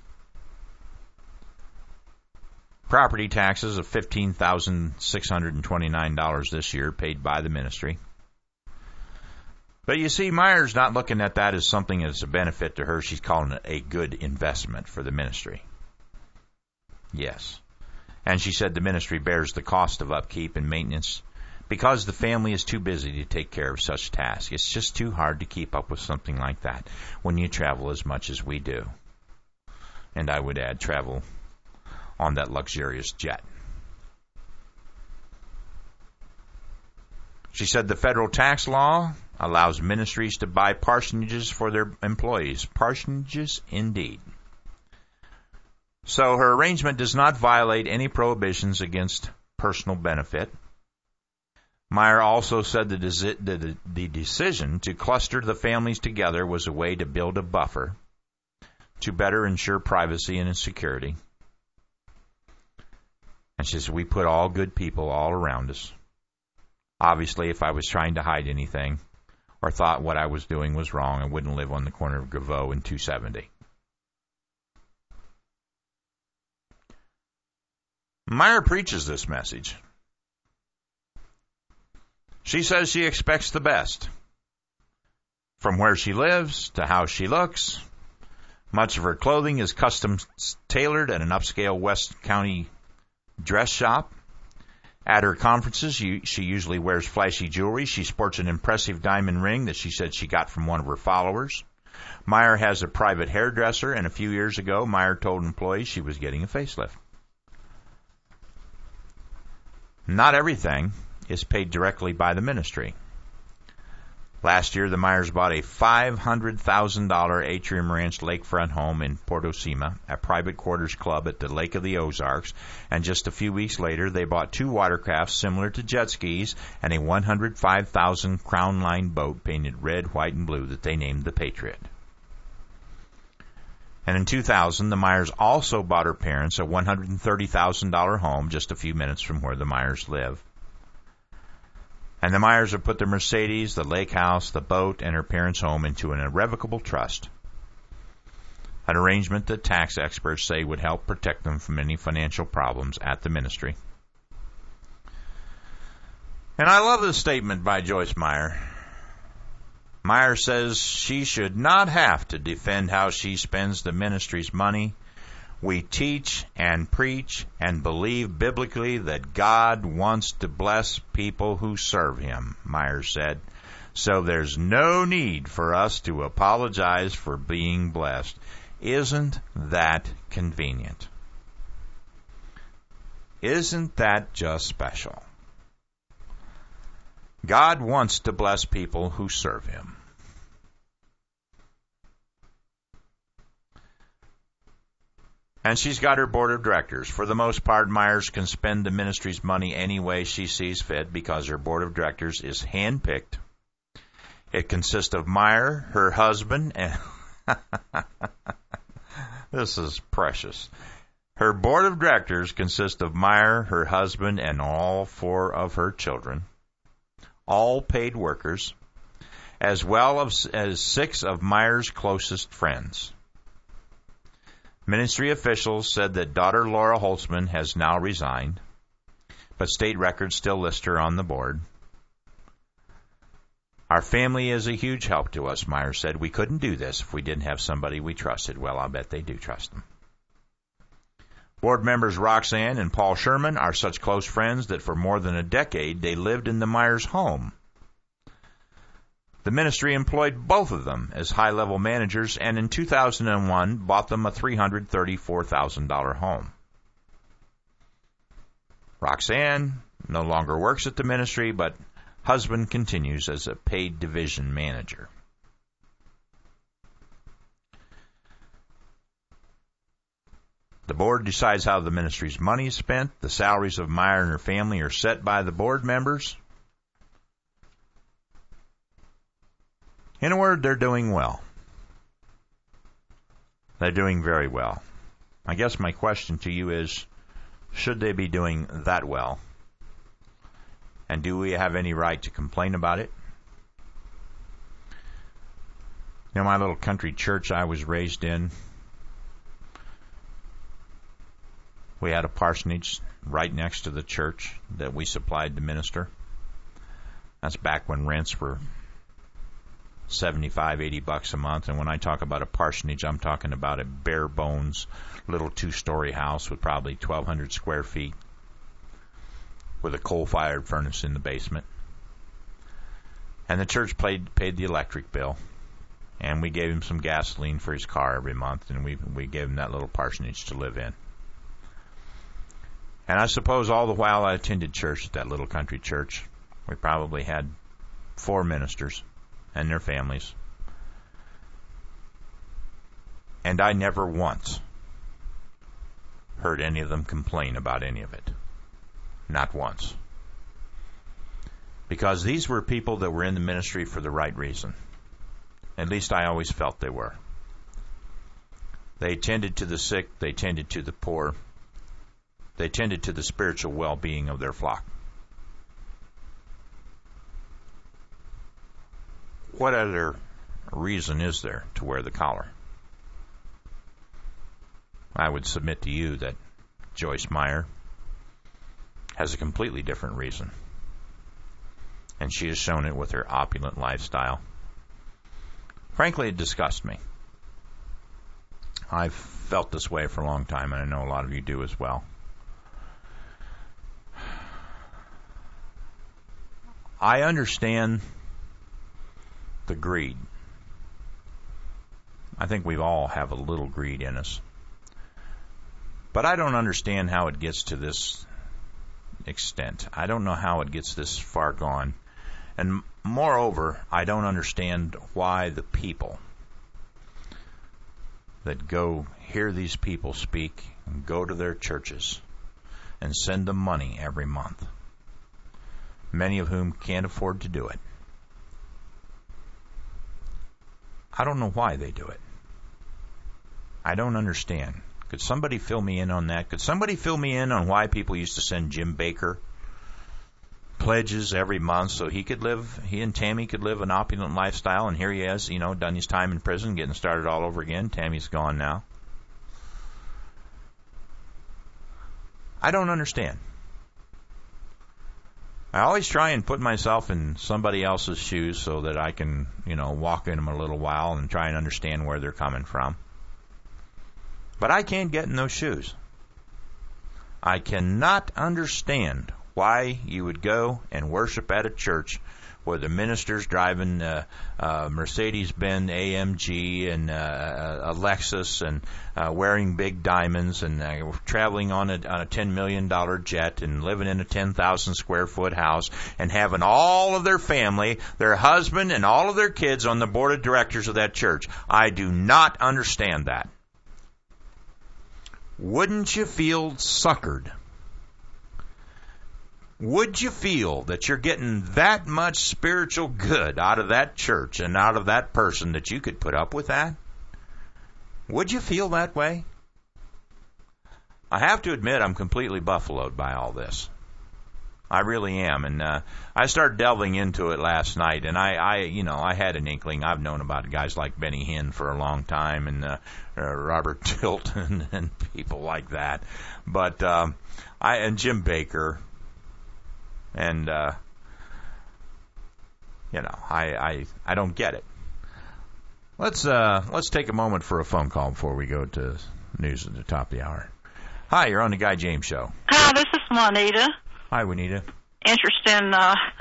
Property taxes of $15,629 this year paid by the ministry. But you see, Meyer's not looking at that as something that's a benefit to her. She's calling it a good investment for the ministry. Yes. And she said the ministry bears the cost of upkeep and maintenance because the family is too busy to take care of such tasks. It's just too hard to keep up with something like that when you travel as much as we do. And I would add travel on that luxurious jet. She said the federal tax law allows ministries to buy parsonages for their employees. Parsonages indeed. So her arrangement does not violate any prohibitions against personal benefit. Meyer also said the decision to cluster the families together was a way to build a buffer to better ensure privacy and security. And she says, we put all good people all around us. Obviously, if I was trying to hide anything or thought what I was doing was wrong, I wouldn't live on the corner of Gaveau and 270. Meyer preaches this message. She says she expects the best. From where she lives to how she looks. Much of her clothing is custom tailored at an upscale West County dress shop. At her conferences, she usually wears flashy jewelry. She sports an impressive diamond ring that she said she got from one of her followers. Meyer has a private hairdresser, and a few years ago, Meyer told employees she was getting a facelift. Not everything is paid directly by the ministry. Last year, the Meyers bought a $500,000 Atrium Ranch lakefront home in Portosima, a private quarters club at the Lake of the Ozarks, and just a few weeks later, they bought 2 watercrafts similar to jet skis and a $105,000 Crown Line boat painted red, white, and blue that they named the Patriot. And in 2000, the Meyers also bought her parents a $130,000 home just a few minutes from where the Meyers live. And the Meyers have put the Mercedes, the lake house, the boat, and her parents' home into an irrevocable trust, an arrangement that tax experts say would help protect them from any financial problems at the ministry. And I love this statement by Joyce Meyer. Meyer says she should not have to defend how she spends the ministry's money. We teach and preach and believe biblically that God wants to bless people who serve Him, Meyer said. So there's no need for us to apologize for being blessed. Isn't that convenient? Isn't that just special? God wants to bless people who serve Him. And she's got her board of directors. For the most part, Meyers can spend the ministry's money any way she sees fit because her board of directors is hand-picked. It consists of Meyer, her husband, and this is precious. Her board of directors consists of Meyer, her husband, and all 4 of her children, all paid workers, as well as 6 of Meyer's closest friends. Ministry officials said that daughter Laura Holtzman has now resigned, but state records still list her on the board. Our family is a huge help to us, Meyer said. We couldn't do this if we didn't have somebody we trusted. Well, I'll bet they do trust them. Board members Roxanne and Paul Sherman are such close friends that for more than a decade they lived in the Meyers' home. The ministry employed both of them as high-level managers and in 2001 bought them a $334,000 home. Roxanne no longer works at the ministry, but husband continues as a paid division manager. The board decides how the ministry's money is spent. The salaries of Meyer and her family are set by the board members. In a word, they're doing well. They're doing very well. I guess my question to you is, Should they be doing that well? And do we have any right to complain about it? You know, my little country church I was raised in, we had a parsonage right next to the church that we supplied the minister. That's back when rents were $75, $80 a month. And when I talk about a parsonage, I'm talking about a bare bones little 2-story house with probably 1,200 square feet with a coal-fired furnace in the basement. And the church paid the electric bill. And we gave him some gasoline for his car every month, and we gave him that little parsonage to live in. And I suppose all the while I attended church at that little country church, we probably had 4 ministers and their families. And I never once heard any of them complain about any of it. Not once. Because these were people that were in the ministry for the right reason. At least I always felt they were. They tended to the sick. They tended to the poor. They tended to the spiritual well-being of their flock. What other reason is there to wear the collar? I would submit to you that Joyce Meyer has a completely different reason. And she has shown it with her opulent lifestyle. Frankly, it disgusts me. I've felt this way for a long time, and I know a lot of you do as well. I understand the greed. I think we all have a little greed in us. But I don't understand how it gets to this extent. I don't know how it gets this far gone. And moreover, I don't understand why the people that go hear these people speak and go to their churches and send them money every month, many of whom can't afford to do it. I don't know why they do it. I don't understand. Could somebody fill me in on that? Could somebody fill me in on why people used to send Jim Bakker pledges every month so he and Tammy could live an opulent lifestyle, and here he is, done his time in prison, getting started all over again. Tammy's gone now. I don't understand. I always try and put myself in somebody else's shoes so that I can, walk in them a little while and try and understand where they're coming from. But I can't get in those shoes. I cannot understand why you would go and worship at a church where the minister's driving Mercedes-Benz AMG and a Lexus and wearing big diamonds and traveling on a $10 million jet and living in a 10,000 square foot house and having all of their family, their husband and all of their kids on the board of directors of that church. I do not understand that. Wouldn't you feel suckered? Would you feel that you're getting that much spiritual good out of that church and out of that person that you could put up with that? Would you feel that way? I have to admit I'm completely buffaloed by all this. I really am. And I started delving into it last night, and I had an inkling. I've known about guys like Benny Hinn for a long time, and Robert Tilton and people like that. But and Jim Bakker. And, I don't get it. Let's take a moment for a phone call before we go to news at the top of the hour. Hi, you're on the Guy James Show. Hi, this is Juanita. Hi, Juanita. Interest in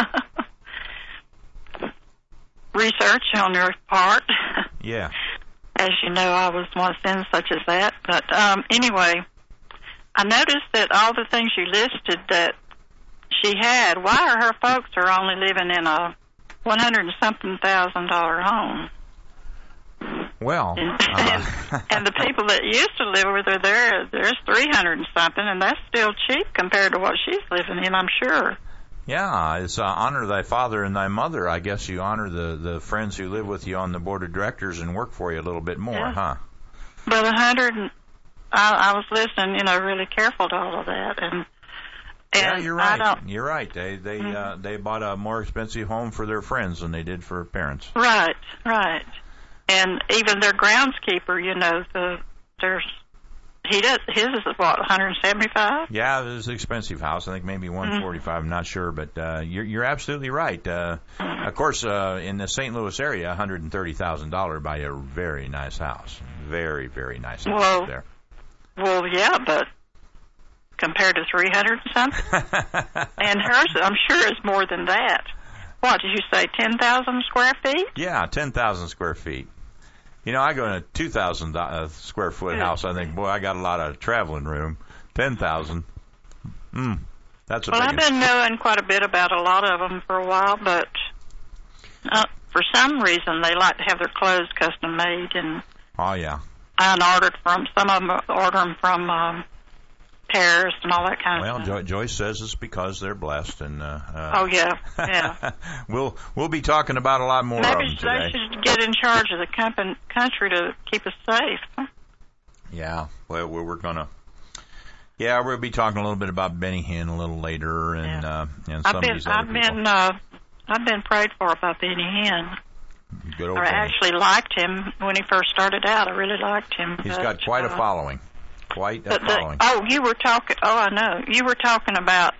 research on your part. Yeah. As you know, I was once in such as that. But anyway, I noticed that all the things you listed that she had, why are her folks only living in a $100,000 home? Well, and the people that used to live with her there's 300 and something, and that's still cheap compared to what she's living in, I'm sure. Yeah, it's honor thy father and thy mother. I guess you honor the friends who live with you on the board of directors and work for you a little bit more, huh? But I was listening, really careful to all of that, and yeah, you're right. You're right. They bought a more expensive home for their friends than they did for parents. Right. And even their groundskeeper, his is what, $175? Yeah, it was an expensive house. I think maybe $145. I'm not sure, but you're absolutely right. Of course, in the St. Louis area, $130,000 buy a very nice house. Very, very nice house there. Well, yeah, but compared to 300 and something, and hers, I'm sure, is more than that. What did you say? 10,000 square feet? Yeah, 10,000 square feet. I go in a 2,000 square foot house. I think, boy, I got a lot of traveling room. 10,000. That's a big. Well, I've been knowing quite a bit about a lot of them for a while, but for some reason they like to have their clothes custom made, and oh yeah, some of them order them from Paris and all that kind of stuff. Well, Joyce says it's because they're blessed, and oh yeah. we'll be talking about a lot more Maybe of them today. They should get in charge of the country to keep us safe. Yeah, well, we're gonna. Yeah, we'll be talking a little bit about Benny Hinn a little later, and some of these other people. I've been prayed for about Benny Hinn. Good old I Benny. actually liked him when he first started out. I really liked him. He's got quite a following. Quite a following. You were talking. Oh, I know. You were talking about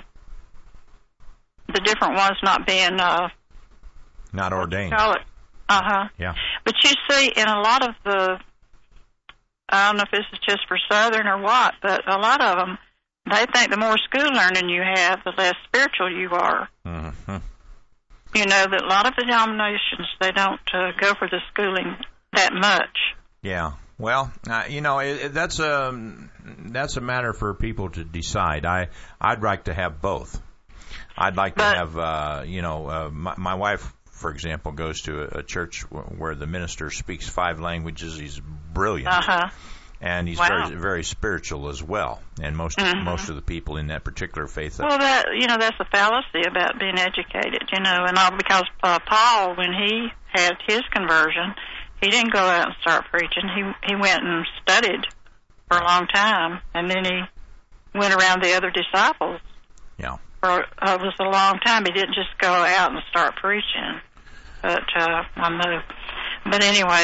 the different ones not being not ordained. Call it. Yeah. But you see, in a lot of the, I don't know if this is just for Southern or what, but a lot of them, they think the more school learning you have, the less spiritual you are. Mm-hmm. That a lot of the denominations, they don't go for the schooling that much. Yeah. Well, that's a matter for people to decide. I'd like to have both. I'd like to have, my wife, for example, goes to a church where the minister speaks 5 languages. He's brilliant. And he's very, very spiritual as well. And most of the people in that particular faith. Well, that's a fallacy about being educated, and all because Paul, when he had his conversion, he didn't go out and start preaching. He went and studied for a long time, and then he went around the other disciples. Yeah. For it was a long time. He didn't just go out and start preaching. But But anyway,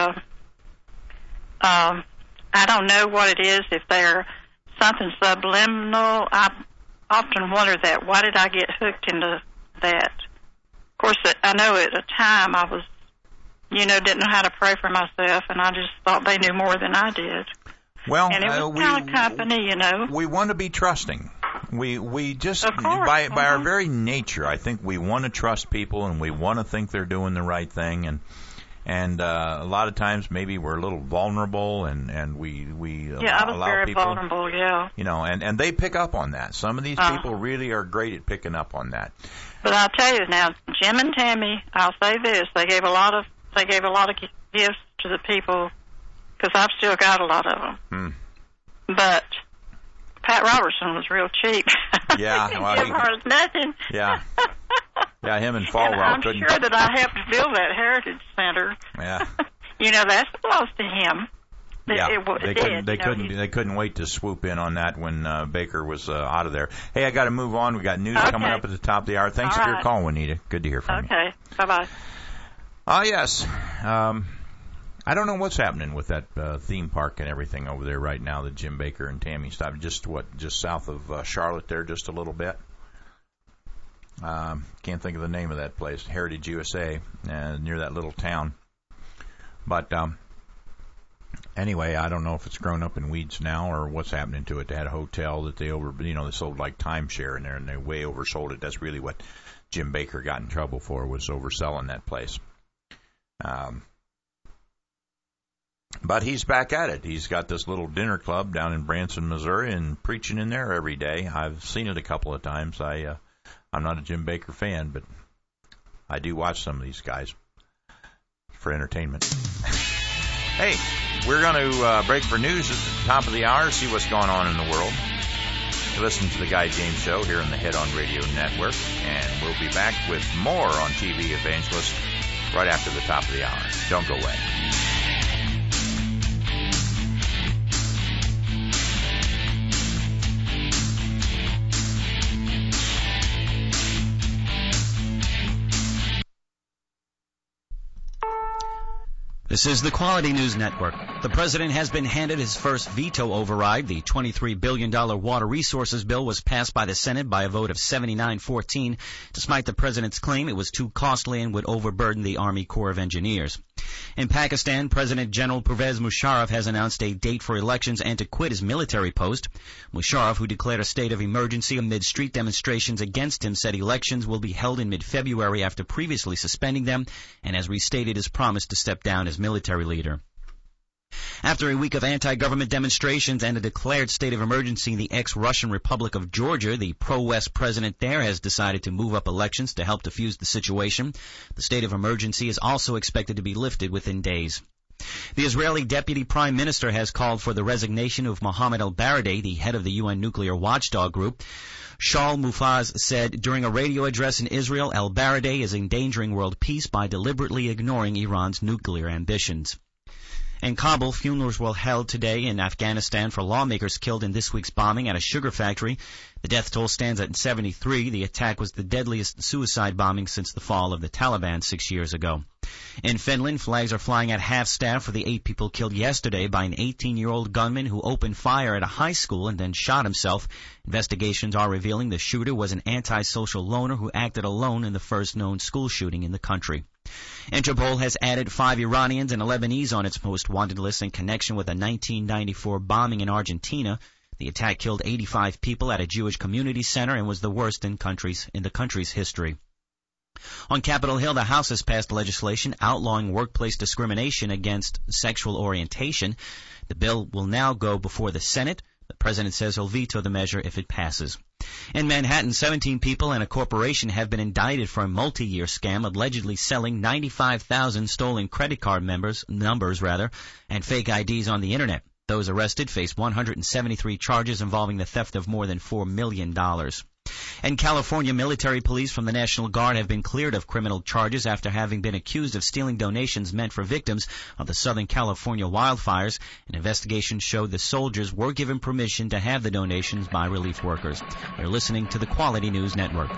I don't know what it is. If they're something subliminal, I often wonder that. Why did I get hooked into that? Of course, I know at a time I was. Didn't know how to pray for myself, and I just thought they knew more than I did. Well, and it was kind of company, We want to be trusting. We just, of course. by our very nature, I think we want to trust people, and we want to think they're doing the right thing, and a lot of times maybe we're a little vulnerable, and we I was allow very people, vulnerable, yeah. And they pick up on that. Some of these people really are great at picking up on that. But I'll tell you now, Jim and Tammy, I'll say this: they gave a lot of gifts to the people, because I've still got a lot of them. But Pat Robertson was real cheap. Yeah, he didn't give her nothing. Yeah, him and Falwell I'm couldn't. sure that I helped build that Heritage Center. Yeah, that belongs to him. They couldn't wait to swoop in on that when Baker was out of there. Hey, I got to move on. We got news coming up at the top of the hour. Thanks for your call, Juanita. Good to hear from you. Okay, bye-bye. Oh, yes. I don't know what's happening with that theme park and everything over there right now that Jim Baker and Tammy stopped. Just south of Charlotte there, just a little bit. Can't think of the name of that place. Heritage USA, near that little town. But anyway, I don't know if it's grown up in weeds now or what's happening to it. They had a hotel that they sold like timeshare in there, and they way oversold it. That's really what Jim Baker got in trouble for, was overselling that place. But he's back at it. He's got this little dinner club down in Branson, Missouri, and preaching in there every day. I've seen it a couple of times. I'm not a Jim Baker fan, but I do watch some of these guys for entertainment. Hey, we're going to break for news at the top of the hour, see what's going on in the world. You listen to the Guy James Show here on the Head On Radio Network, and we'll be back with more on TV Evangelist right after the top of the hour. Don't go away. This is the Quality News Network. The president has been handed his first veto override. The $23 billion water resources bill was passed by the Senate by a vote of 79-14, despite the president's claim it was too costly and would overburden the Army Corps of Engineers. In Pakistan, President General Pervez Musharraf has announced a date for elections and to quit his military post. Musharraf, who declared a state of emergency amid street demonstrations against him, said elections will be held in mid-February after previously suspending them, and has restated his promise to step down as military leader. After a week of anti-government demonstrations and a declared state of emergency in the ex-Russian Republic of Georgia, the pro-West president there has decided to move up elections to help defuse the situation. The state of emergency is also expected to be lifted within days. The Israeli deputy prime minister has called for the resignation of Mohammed al-Baradei, the head of the UN nuclear watchdog group. Shaul Mufaz said during a radio address in Israel, al-Baradei is endangering world peace by deliberately ignoring Iran's nuclear ambitions. In Kabul, funerals were held today in Afghanistan for lawmakers killed in this week's bombing at a sugar factory. The death toll stands at 73. The attack was the deadliest suicide bombing since the fall of the Taliban 6 years ago. In Finland, flags are flying at half-staff for the 8 people killed yesterday by an 18-year-old gunman who opened fire at a high school and then shot himself. Investigations are revealing the shooter was an antisocial loner who acted alone in the first known school shooting in the country. Interpol has added 5 Iranians and a Lebanese on its most wanted list in connection with a 1994 bombing in Argentina. The attack killed 85 people at a Jewish community center and was the worst in the country's history. On Capitol Hill, the House has passed legislation outlawing workplace discrimination against sexual orientation. The bill will now go before the Senate. The president says he'll veto the measure if it passes. In Manhattan, 17 people and a corporation have been indicted for a multi-year scam allegedly selling 95,000 stolen credit card numbers, and fake IDs on the Internet. Those arrested face 173 charges involving the theft of more than $4 million. In California, military police from the National Guard have been cleared of criminal charges after having been accused of stealing donations meant for victims of the Southern California wildfires. An investigation showed the soldiers were given permission to have the donations by relief workers. You're listening to the Quality News Network.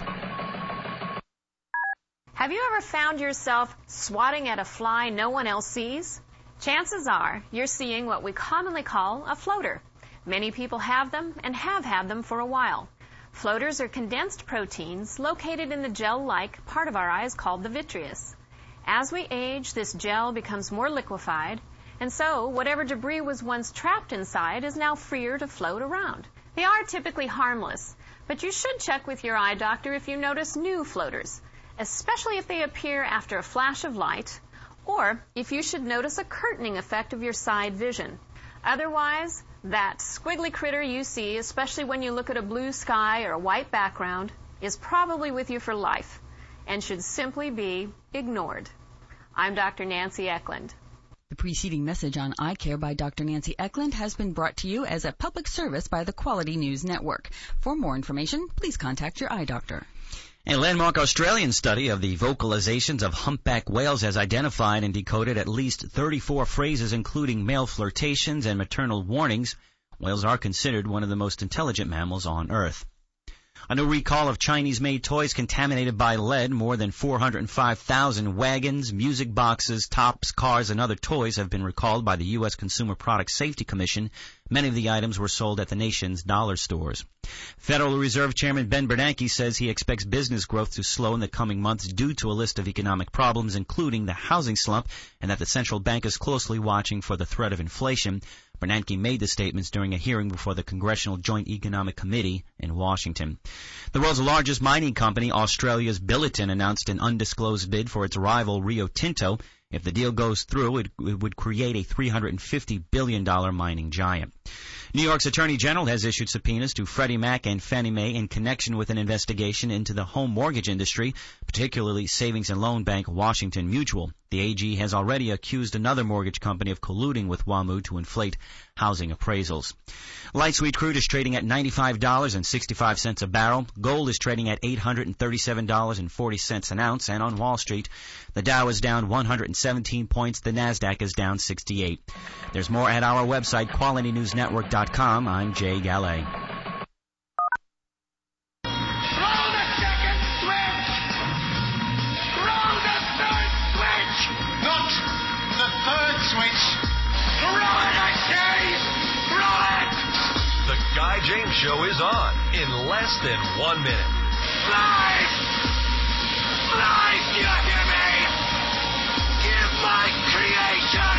Have you ever found yourself swatting at a fly no one else sees? Chances are you're seeing what we commonly call a floater. Many people have them and have had them for a while. Floaters are condensed proteins located in the gel-like part of our eyes called the vitreous. As we age, this gel becomes more liquefied, and so whatever debris was once trapped inside is now freer to float around. They are typically harmless, but you should check with your eye doctor if you notice new floaters, especially if they appear after a flash of light, or if you should notice a curtaining effect of your side vision. Otherwise, that squiggly critter you see, especially when you look at a blue sky or a white background, is probably with you for life and should simply be ignored. I'm Dr. Nancy Eklund. The preceding message on eye care by Dr. Nancy Eklund has been brought to you as a public service by the Quality News Network. For more information, please contact your eye doctor. A landmark Australian study of the vocalizations of humpback whales has identified and decoded at least 34 phrases, including male flirtations and maternal warnings. Whales are considered one of the most intelligent mammals on Earth. A new recall of Chinese-made toys contaminated by lead. More than 405,000 wagons, music boxes, tops, cars, and other toys have been recalled by the U.S. Consumer Product Safety Commission. Many of the items were sold at the nation's dollar stores. Federal Reserve Chairman Ben Bernanke says he expects business growth to slow in the coming months due to a list of economic problems, including the housing slump, and that the central bank is closely watching for the threat of inflation. Bernanke made the statements during a hearing before the Congressional Joint Economic Committee in Washington. The world's largest mining company, Australia's Billiton, announced an undisclosed bid for its rival Rio Tinto. If the deal goes through, it would create a $350 billion mining giant. New York's Attorney General has issued subpoenas to Freddie Mac and Fannie Mae in connection with an investigation into the home mortgage industry, particularly savings and loan bank Washington Mutual. The AG has already accused another mortgage company of colluding with WAMU to inflate housing appraisals. Light sweet crude is trading at $95.65 a barrel. Gold is trading at $837.40 an ounce. And on Wall Street, the Dow is down 117 points. The Nasdaq is down 68. There's more at our website, QualityNewsNetwork.com. I'm Jay Gallet. Third James Show is on in less than 1 minute. Life! Life, you hear me? Give my creation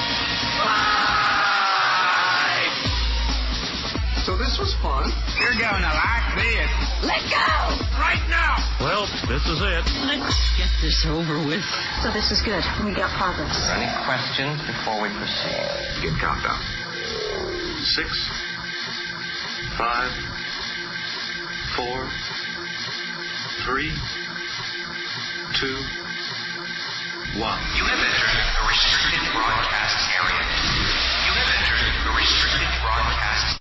life! So this was fun. You're going to like this. Let go! Right now! Well, this is it. Let's get this over with. So this is good. We got progress. Are there any questions before we proceed? Give countdown. 6, 5, 4, 3, 2, 1. You have entered a restricted broadcast area. You have entered a restricted broadcast.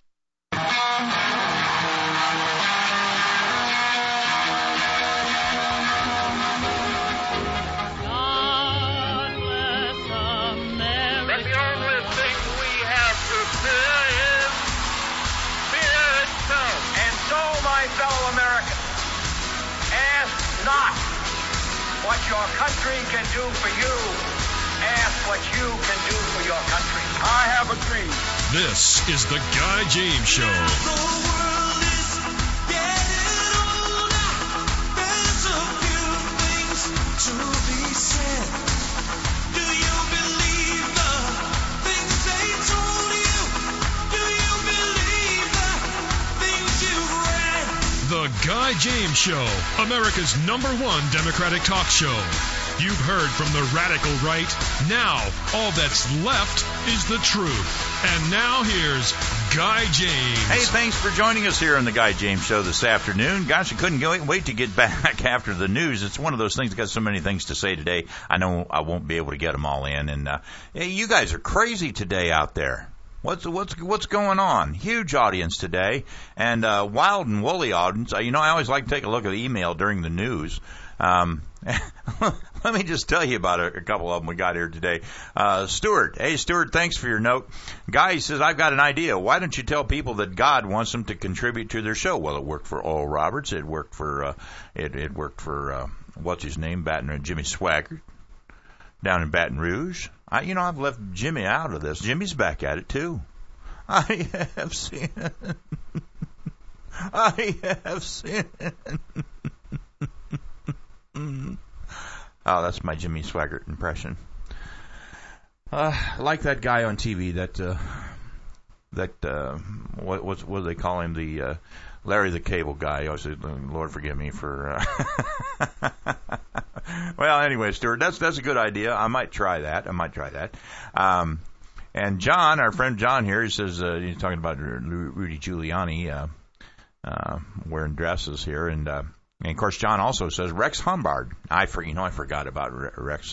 God bless America. But the only thing we have to fear is fear itself. And so, my fellow Americans, ask not what your country can do for you. Ask what you can do for your country. I have a dream. This is the Guy James Show. The world is getting older. There's a few things to be said. Do you believe the things they told you? Do you believe the things you've read? The Guy James Show, America's #1 Democratic talk show. You've heard from the radical right. Now, all that's left is the truth. And now here's Guy James. Hey, thanks for joining us here on the Guy James Show this afternoon. Gosh, I couldn't wait to get back after the news. It's one of those things. I've got so many things to say today. I know I won't be able to get them all in. And hey, you guys are crazy today out there. What's going on? Huge audience today, and wild and woolly audience. I always like to take a look at the email during the news. Let me just tell you about a couple of them we got here today. Stuart. Hey, Stuart, thanks for your note. Guy says, I've got an idea. Why don't you tell people that God wants them to contribute to their show? Well, it worked for Oral Roberts. It worked for, what's his name? Jimmy Swaggart down in Baton Rouge. I've left Jimmy out of this. Jimmy's back at it, too. I have sinned. I have sinned. Oh, that's my Jimmy Swaggart impression. Like that guy on TV, what do they call him? The Larry the Cable Guy. I said, Lord forgive me for. Well, anyway, Stuart, that's a good idea. I might try that. And John, our friend John here, he says he's talking about Rudy Giuliani wearing dresses here, and of course, John also says Rex Humbard. I forgot about Rex.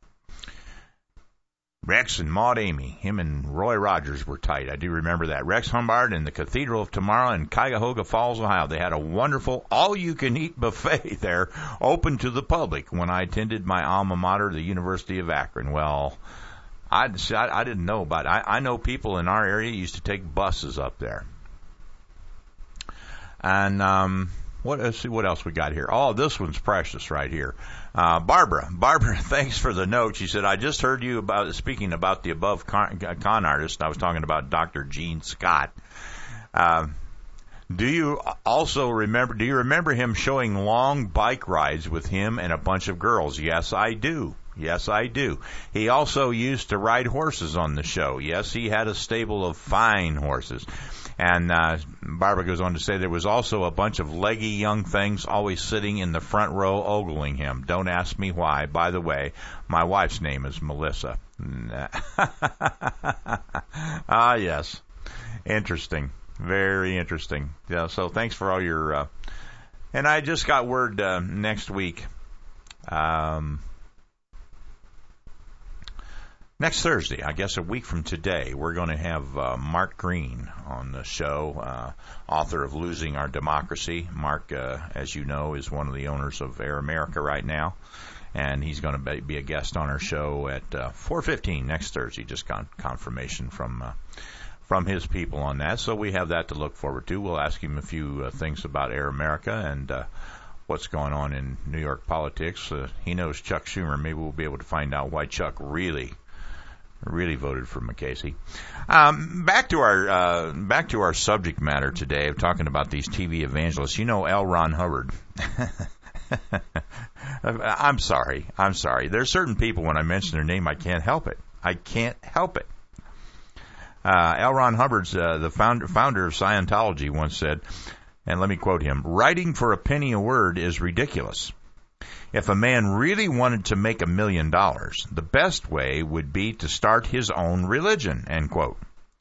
Rex and Maud Amy, him and Roy Rogers were tight. I do remember that. Rex Humbard in the Cathedral of Tomorrow in Cuyahoga Falls, Ohio. They had a wonderful all-you-can-eat buffet there, open to the public, when I attended my alma mater, the University of Akron. Well, I didn't know about it. I know people in our area used to take buses up there. And let's see what else we got here. Oh, this one's precious right here. Barbara, thanks for the note. She said, I just heard you speaking about the above con artist. I was talking about Dr. Gene Scott. Do you remember him showing long bike rides with him and a bunch of girls? Yes, I do. He also used to ride horses on the show. Yes, he had a stable of fine horses. And Barbara goes on to say there was also a bunch of leggy young things always sitting in the front row ogling him. Don't ask me why. By the way, my wife's name is Melissa. Ah, yes. Interesting. Very interesting. Yeah, so thanks for all your... and I just got word next week... Next Thursday, I guess a week from today, we're going to have Mark Green on the show, author of Losing Our Democracy. Mark, as you know, is one of the owners of Air America right now, and he's going to be a guest on our show at 4:15 next Thursday. Just got confirmation from his people on that, so we have that to look forward to. We'll ask him a few things about Air America and what's going on in New York politics. He knows Chuck Schumer. Maybe we'll be able to find out why Chuck really Really voted for McCasey. Back to our subject matter today of talking about these TV evangelists. You know L. Ron Hubbard. I'm sorry. There's certain people when I mention their name, I can't help it. L. Ron Hubbard's the founder of Scientology once said, and let me quote him: "Writing for a penny a word is ridiculous. If a man really wanted to make $1 million, the best way would be to start his own religion," end quote.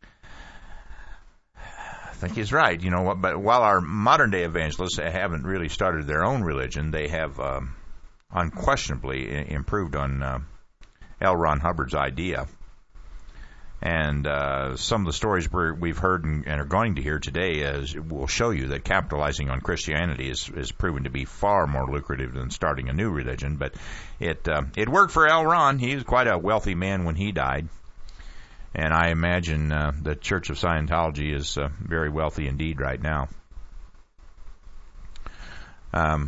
I think he's right. You know what? But while our modern day evangelists haven't really started their own religion, they have unquestionably improved on L. Ron Hubbard's idea. And some of the stories we've heard and are going to hear today will show you that capitalizing on Christianity is proven to be far more lucrative than starting a new religion. But it worked for L. Ron. He was quite a wealthy man when he died. And I imagine the Church of Scientology is very wealthy indeed right now. I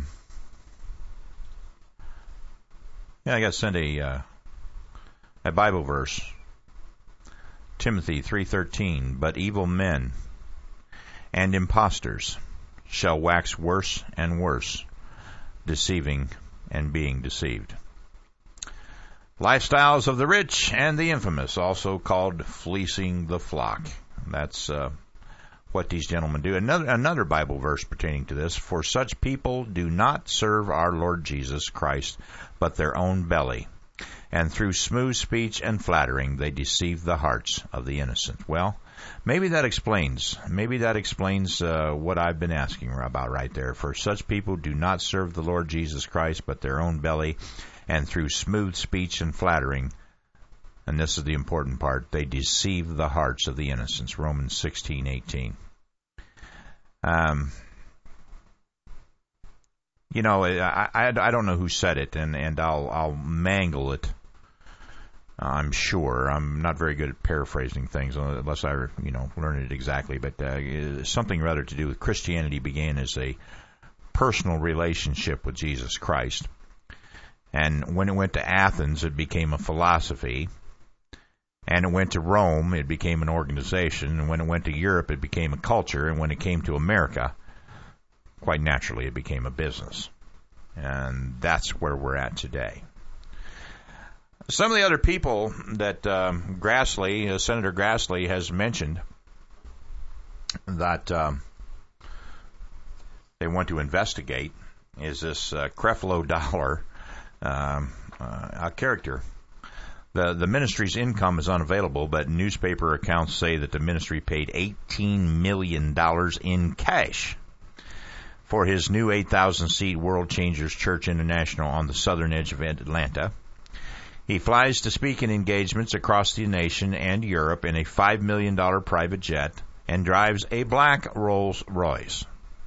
got to send a Bible verse. Timothy 3:13, "But evil men and impostors shall wax worse and worse, deceiving and being deceived." Lifestyles of the rich and the infamous, also called fleecing the flock. That's what these gentlemen do. Another Bible verse pertaining to this: "For such people do not serve our Lord Jesus Christ, but their own belly. And through smooth speech and flattering, they deceive the hearts of the innocent." Well, maybe that explains what I've been asking about right there. For such people do not serve the Lord Jesus Christ, but their own belly, and through smooth speech and flattering, and this is the important part, they deceive the hearts of the innocents. Romans 16:18. You know, I don't know who said it, and I'll mangle it. I'm sure. I'm not very good at paraphrasing things unless I, learn it exactly. But something rather to do with Christianity began as a personal relationship with Jesus Christ. And when it went to Athens, it became a philosophy. And it went to Rome, it became an organization. And when it went to Europe, it became a culture. And when it came to America, quite naturally, it became a business. And that's where we're at today. Some of the other people that Senator Grassley has mentioned that they want to investigate is this Creflo Dollar character. The ministry's income is unavailable, but newspaper accounts say that the ministry paid $18 million in cash for his new 8,000-seat World Changers Church International on the southern edge of Atlanta. He flies to speak in engagements across the nation and Europe in a $5 million private jet and drives a black Rolls-Royce.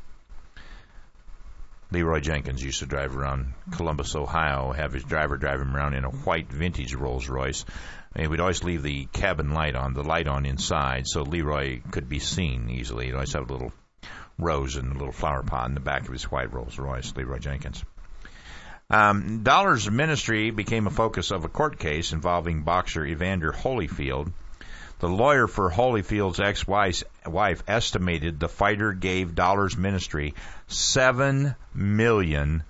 Leroy Jenkins used to drive around Columbus, Ohio, have his driver drive him around in a white vintage Rolls-Royce. And he would always leave the cabin light on inside, so Leroy could be seen easily. He'd always have a little rose and a little flower pot in the back of his white Rolls-Royce, Leroy Jenkins. Dollar's ministry became a focus of a court case involving boxer Evander Holyfield. The lawyer for Holyfield's ex-wife estimated the fighter gave Dollar's ministry $7 million.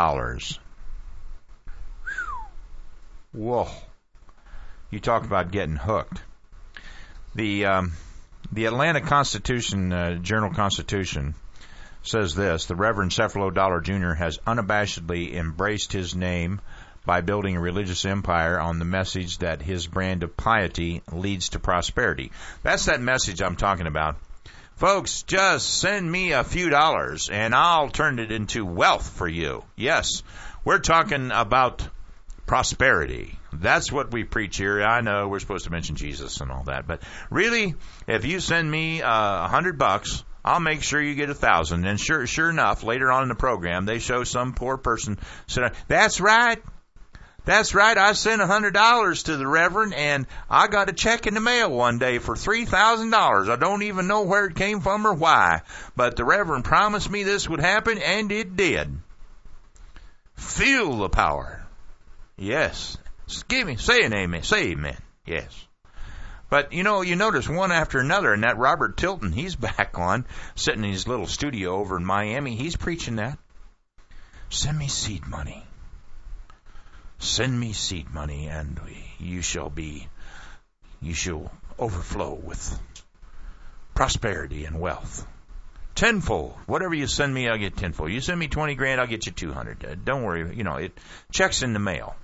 Whoa. You talk about getting hooked. The Atlanta Constitution, Journal-Constitution, says this: the Reverend Creflo Dollar Jr. has unabashedly embraced his name by building a religious empire on the message that his brand of piety leads to prosperity. That's that message I'm talking about. Folks, just send me a few dollars and I'll turn it into wealth for you. Yes, we're talking about prosperity. That's what we preach here. I know we're supposed to mention Jesus and all that, but really, if you send me $100, I'll make sure you get 1,000. And sure enough, later on in the program, they show some poor person said, "That's right. I sent $100 to the Reverend, and I got a check in the mail one day for $3,000. I don't even know where it came from or why, but the Reverend promised me this would happen, and it did." Feel the power. Yes. Say an amen. Say amen. Yes. But, you notice one after another, and that Robert Tilton, he's back on, sitting in his little studio over in Miami. He's preaching that. Send me seed money. Send me seed money, and you shall overflow with prosperity and wealth. Tenfold. Whatever you send me, I'll get tenfold. You send me 20 grand, I'll get you 200. Don't worry, it checks in the mail.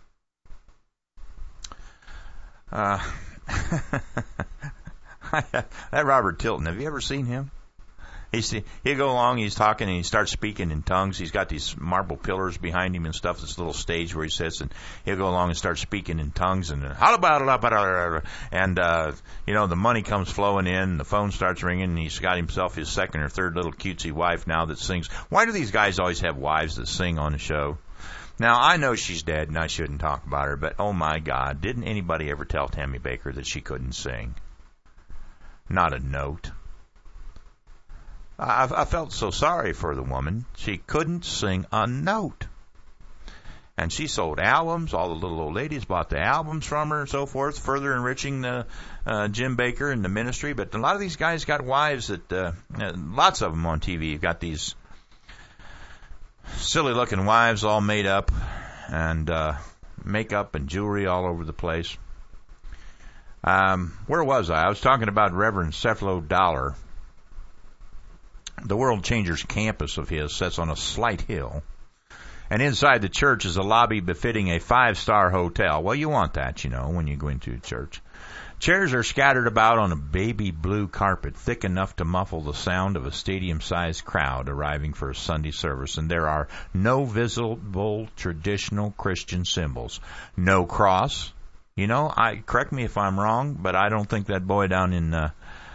That Robert Tilton, have you ever seen him? He'll go along, he's talking, and he starts speaking in tongues. He's got these marble pillars behind him and stuff, this little stage where he sits, and he'll go along and start speaking in tongues, and the money comes flowing in, the phone starts ringing, and he's got himself his second or third little cutesy wife now that sings. Why do these guys always have wives that sing on the show? Now, I know she's dead, and I shouldn't talk about her, but oh my God, didn't anybody ever tell Tammy Baker that she couldn't sing? Not a note. I felt so sorry for the woman. She couldn't sing a note. And she sold albums. All the little old ladies bought the albums from her and so forth, further enriching the Jim Baker and the ministry. But a lot of these guys got wives that, lots of them on TV, have got these silly-looking wives all made up and makeup and jewelry all over the place. Where was I? I was talking about Reverend Creflo Dollar. The World Changers campus of his sits on a slight hill, and inside the church is a lobby befitting a 5-star hotel. Well, you want that, when you go into a church. Chairs are scattered about on a baby blue carpet, thick enough to muffle the sound of a stadium-sized crowd arriving for a Sunday service, and there are no visible traditional Christian symbols. No cross. Correct me if I'm wrong, but I don't think that boy down in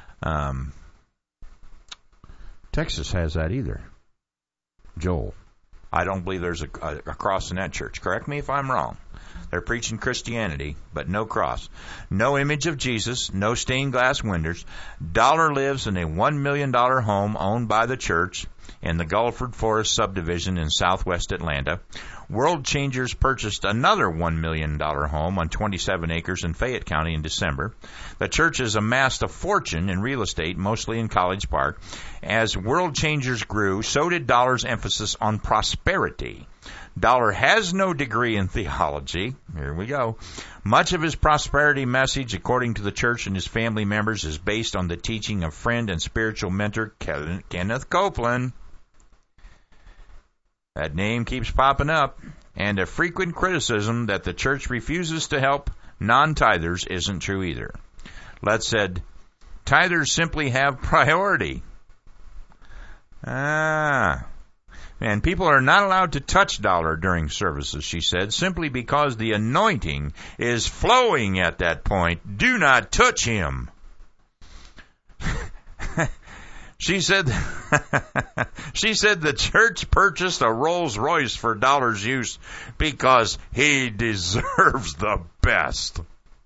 Texas has that either. Joel. I don't believe there's a cross in that church. Correct me if I'm wrong. They're preaching Christianity, but no cross. No image of Jesus, no stained glass windows. Dollar lives in a $1 million home owned by the church in the Guilford Forest subdivision in southwest Atlanta. World Changers purchased another $1 million home on 27 acres in Fayette County in December. The church has amassed a fortune in real estate, mostly in College Park. As World Changers grew, so did Dollar's emphasis on prosperity. Dollar has no degree in theology. Here we go. Much of his prosperity message, according to the church and his family members, is based on the teaching of friend and spiritual mentor Kenneth Copeland. That name keeps popping up. And a frequent criticism that the church refuses to help non-tithers isn't true either. Let's said, tithers simply have priority. And people are not allowed to touch Dollar during services, she said, simply because the anointing is flowing at that point. Do not touch him. She said the church purchased a Rolls Royce for Dollar's use because he deserves the best.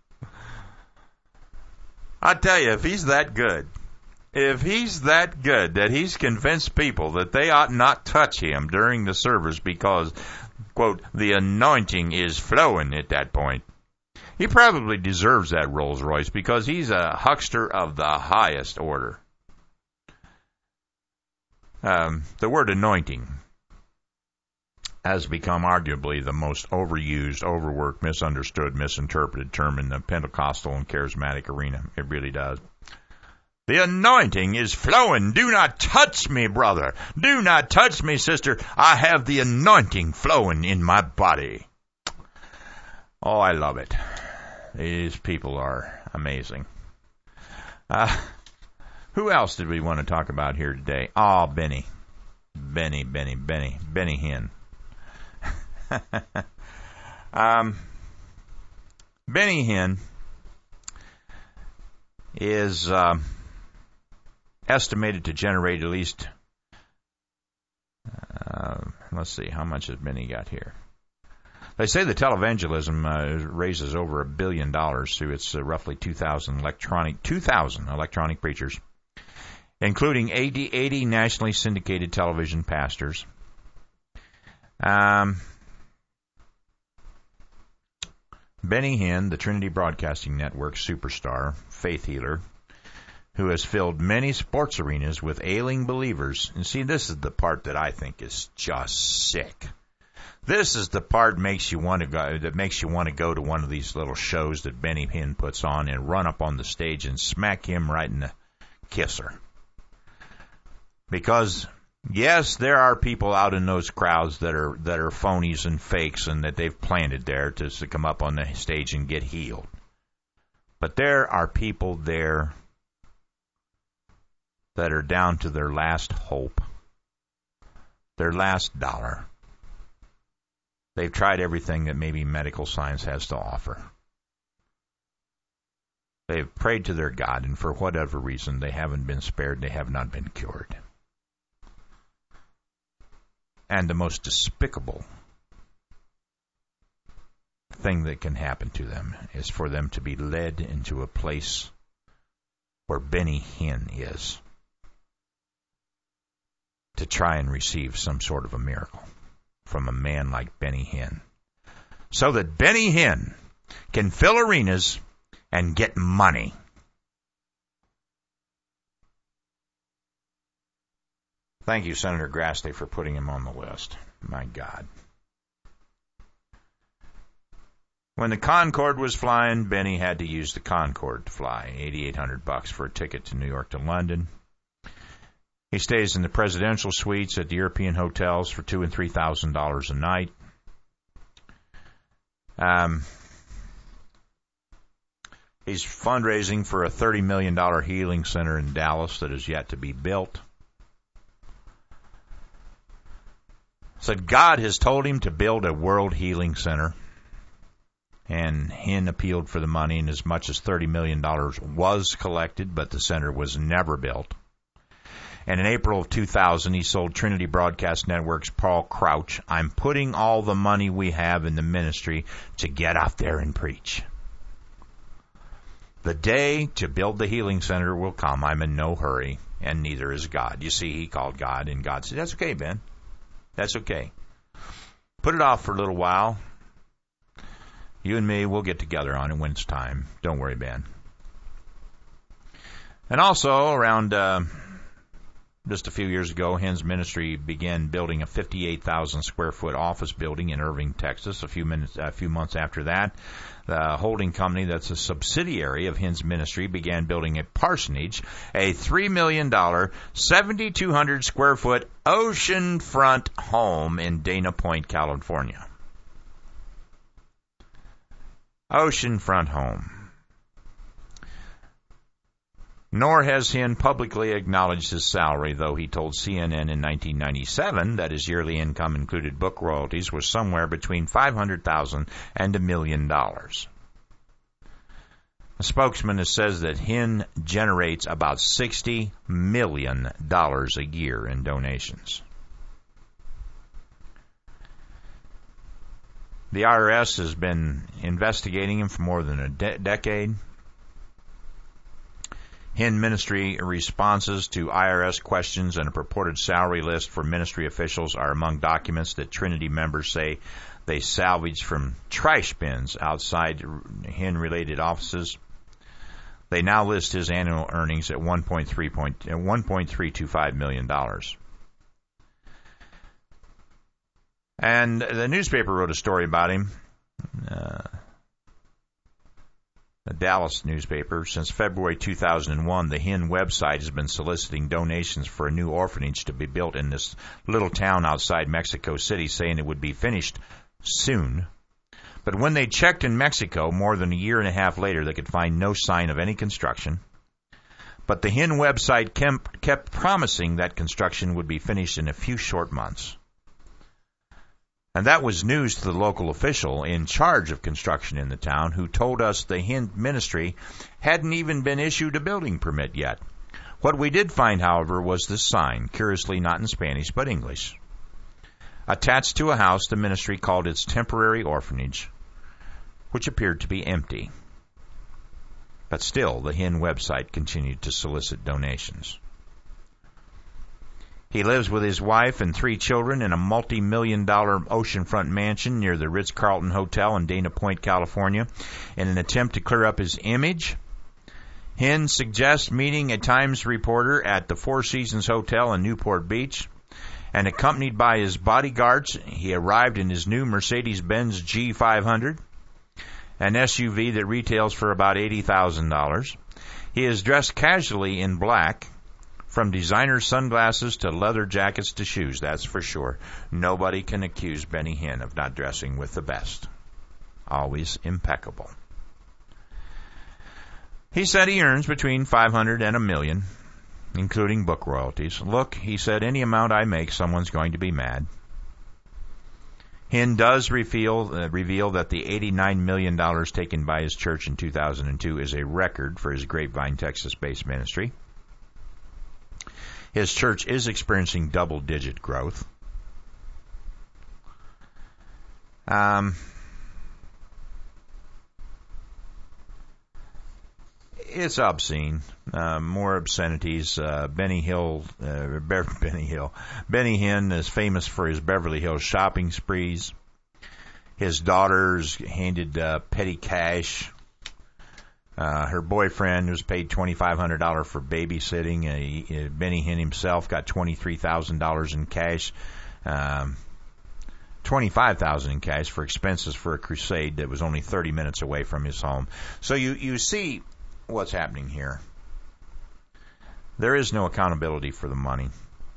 I tell you, if he's that good that he's convinced people that they ought not touch him during the service because, quote, the anointing is flowing at that point, he probably deserves that Rolls Royce because he's a huckster of the highest order. The word anointing has become arguably the most overused, overworked, misunderstood, misinterpreted term in the Pentecostal and charismatic arena. It really does. The anointing is flowing. Do not touch me, brother. Do not touch me, sister. I have the anointing flowing in my body. Oh, I love it. These people are amazing. Who else did we want to talk about here today? Oh, Benny Hinn. Benny Hinn is estimated to generate at least, let's see, how much has Benny got here? They say the televangelism raises over $1 billion through its roughly 2,000 electronic preachers, including 80 nationally syndicated television pastors. Benny Hinn, the Trinity Broadcasting Network superstar, faith healer, who has filled many sports arenas with ailing believers. And see, this is the part that I think is just sick. This is the part that makes you want to go to one of these little shows that Benny Hinn puts on and run up on the stage and smack him right in the kisser. Because yes, there are people out in those crowds that are phonies and fakes and that they've planted there to come up on the stage and get healed. But there are people there that are down to their last hope, their last dollar. They've tried everything that maybe medical science has to offer. They've prayed to their God, and for whatever reason, they haven't been spared. They have not been cured. And the most despicable thing that can happen to them is for them to be led into a place where Benny Hinn is to try and receive some sort of a miracle from a man like Benny Hinn, so that Benny Hinn can fill arenas and get money. Thank you, Senator Grassley, for putting him on the list. My God. When the Concorde was flying, Benny had to use the Concorde to fly. $8,800 for a ticket to New York to London. He stays in the presidential suites at the European hotels for $2,000 and $3,000 a night. He's fundraising for a $30 million healing center in Dallas that is yet to be built. Said God has told him to build a world healing center. And Hinn appealed for the money, and as much as $30 million was collected, but the center was never built. And in April of 2000, he sold Trinity Broadcast Network's Paul Crouch, "I'm putting all the money we have in the ministry to get out there and preach. The day to build the healing center will come. I'm in no hurry, and neither is God." You see, he called God, and God said, "That's okay, Ben. That's okay. Put it off for a little while. You and me, we'll get together on it when it's time. Don't worry, Ben." And also, around just a few years ago, Hinn's ministry began building a 58,000 square foot office building in Irving, Texas. A few months after that, the holding company that's a subsidiary of Hinn's ministry began building a parsonage, a $3 million, 7,200 square foot oceanfront home in Dana Point, California. Oceanfront home. Nor has Hinn publicly acknowledged his salary, though he told CNN in 1997 that his yearly income included book royalties was somewhere between $500,000 and $1 million. A spokesman says that Hinn generates about $60 million a year in donations. The IRS has been investigating him for more than a decade. Hinn ministry responses to IRS questions and a purported salary list for ministry officials are among documents that Trinity members say they salvaged from trash bins outside Hinn-related offices. They now list his annual earnings at $1.325 million. And the newspaper wrote a story about him. The Dallas newspaper. Since February 2001, the Hinn website has been soliciting donations for a new orphanage to be built in this little town outside Mexico City, saying it would be finished soon. But when they checked in Mexico more than a year and a half later, they could find no sign of any construction. But the Hinn website kept promising that construction would be finished in a few short months. And that was news to the local official in charge of construction in the town, who told us the Hinn ministry hadn't even been issued a building permit yet. What we did find, however, was this sign, curiously not in Spanish but English, attached to a house the ministry called its temporary orphanage, which appeared to be empty. But still, the Hinn website continued to solicit donations. He lives with his wife and 3 children in a multi-million-dollar oceanfront mansion near the Ritz-Carlton Hotel in Dana Point, California. In an attempt to clear up his image, Hinn suggests meeting a Times reporter at the Four Seasons Hotel in Newport Beach. And accompanied by his bodyguards, he arrived in his new Mercedes-Benz G500, an SUV that retails for about $80,000. He is dressed casually in black, from designer sunglasses to leather jackets to shoes, that's for sure. Nobody can accuse Benny Hinn of not dressing with the best. Always impeccable. He said he earns between $500 and $1 million, including book royalties. Look, he said, any amount I make, someone's going to be mad. Hinn does reveal that the $89 million taken by his church in 2002 is a record for his Grapevine, Texas-based ministry. His church is experiencing double-digit growth. It's obscene. More obscenities. Benny Hinn is famous for his Beverly Hills shopping sprees. His daughters handed petty cash. Her boyfriend was paid $2,500 for babysitting. Benny Hinn himself got $23,000 in cash. $25,000 in cash for expenses for a crusade that was only 30 minutes away from his home. So you see what's happening here. There is no accountability for the money.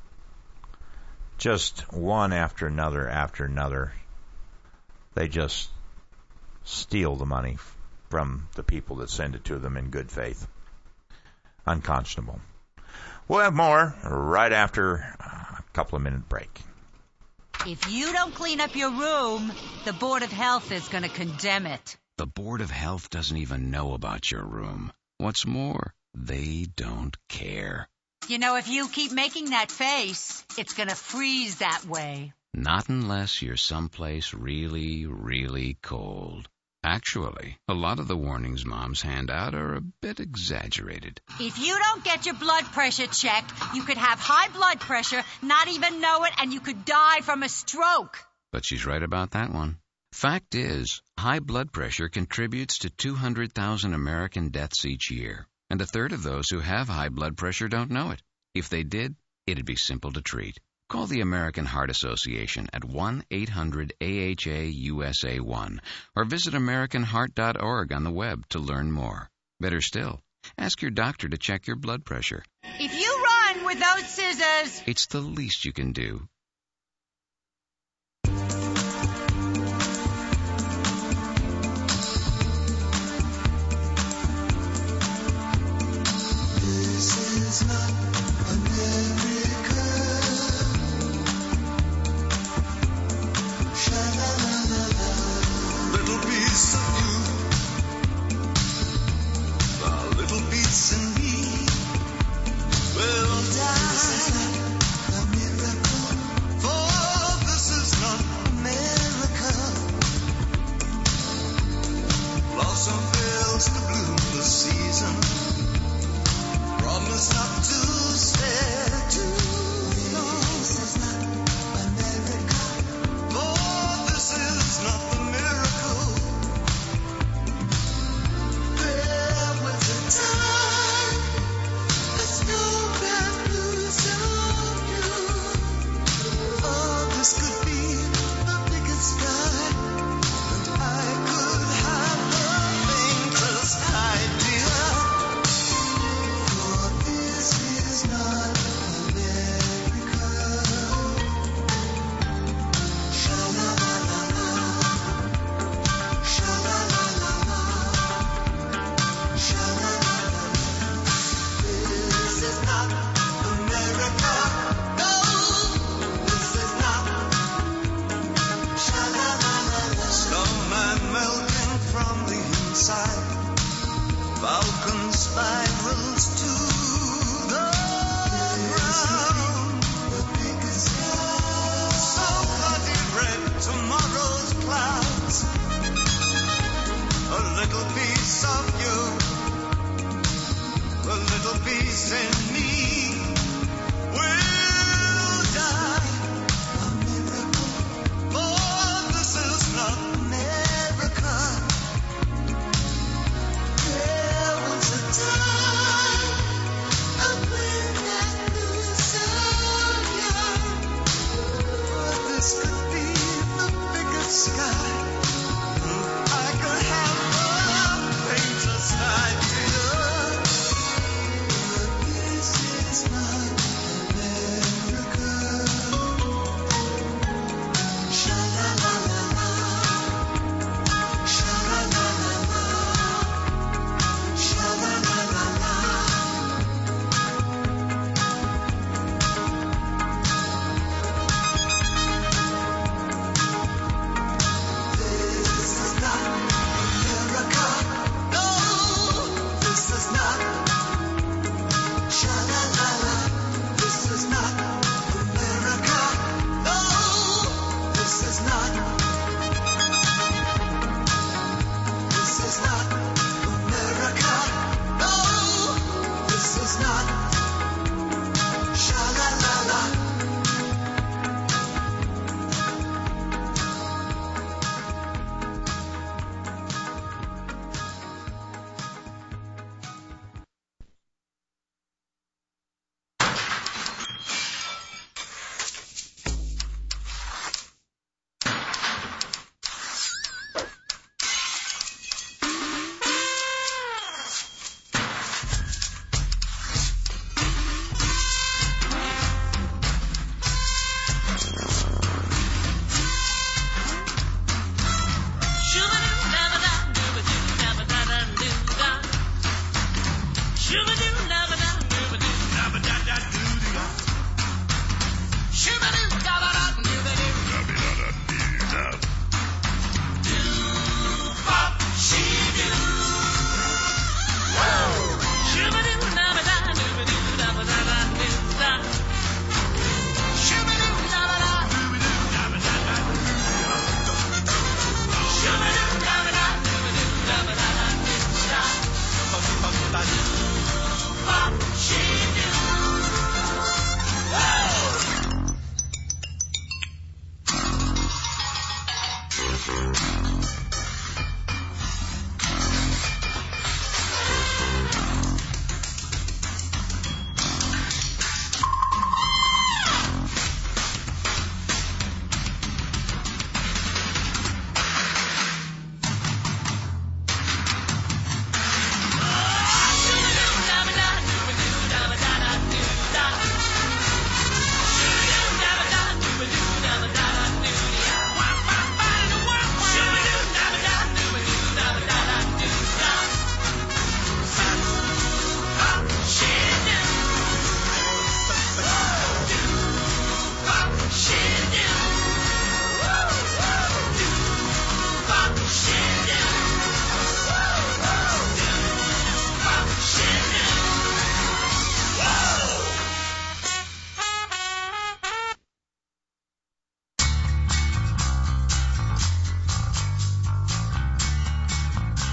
Just one after another. They just steal the money from the people that send it to them in good faith. Unconscionable. We'll have more right after a couple of minute break. If you don't clean up your room, the Board of Health is going to condemn it. The Board of Health doesn't even know about your room. What's more, they don't care. You know, if you keep making that face, it's going to freeze that way. Not unless you're someplace really, really cold. Actually, a lot of the warnings moms hand out are a bit exaggerated. If you don't get your blood pressure checked, you could have high blood pressure, not even know it, and you could die from a stroke. But she's right about that one. Fact is, high blood pressure contributes to 200,000 American deaths each year, and a third of those who have high blood pressure don't know it. If they did, it'd be simple to treat. Call the American Heart Association at 1-800-AHA-USA1 or visit AmericanHeart.org on the web to learn more. Better still, ask your doctor to check your blood pressure. If you run with those scissors, it's the least you can do. This is not America. Little piece of you, a little piece in me will die. This is not a miracle, for this is not America. Blossom fails to bloom this season. Promise not to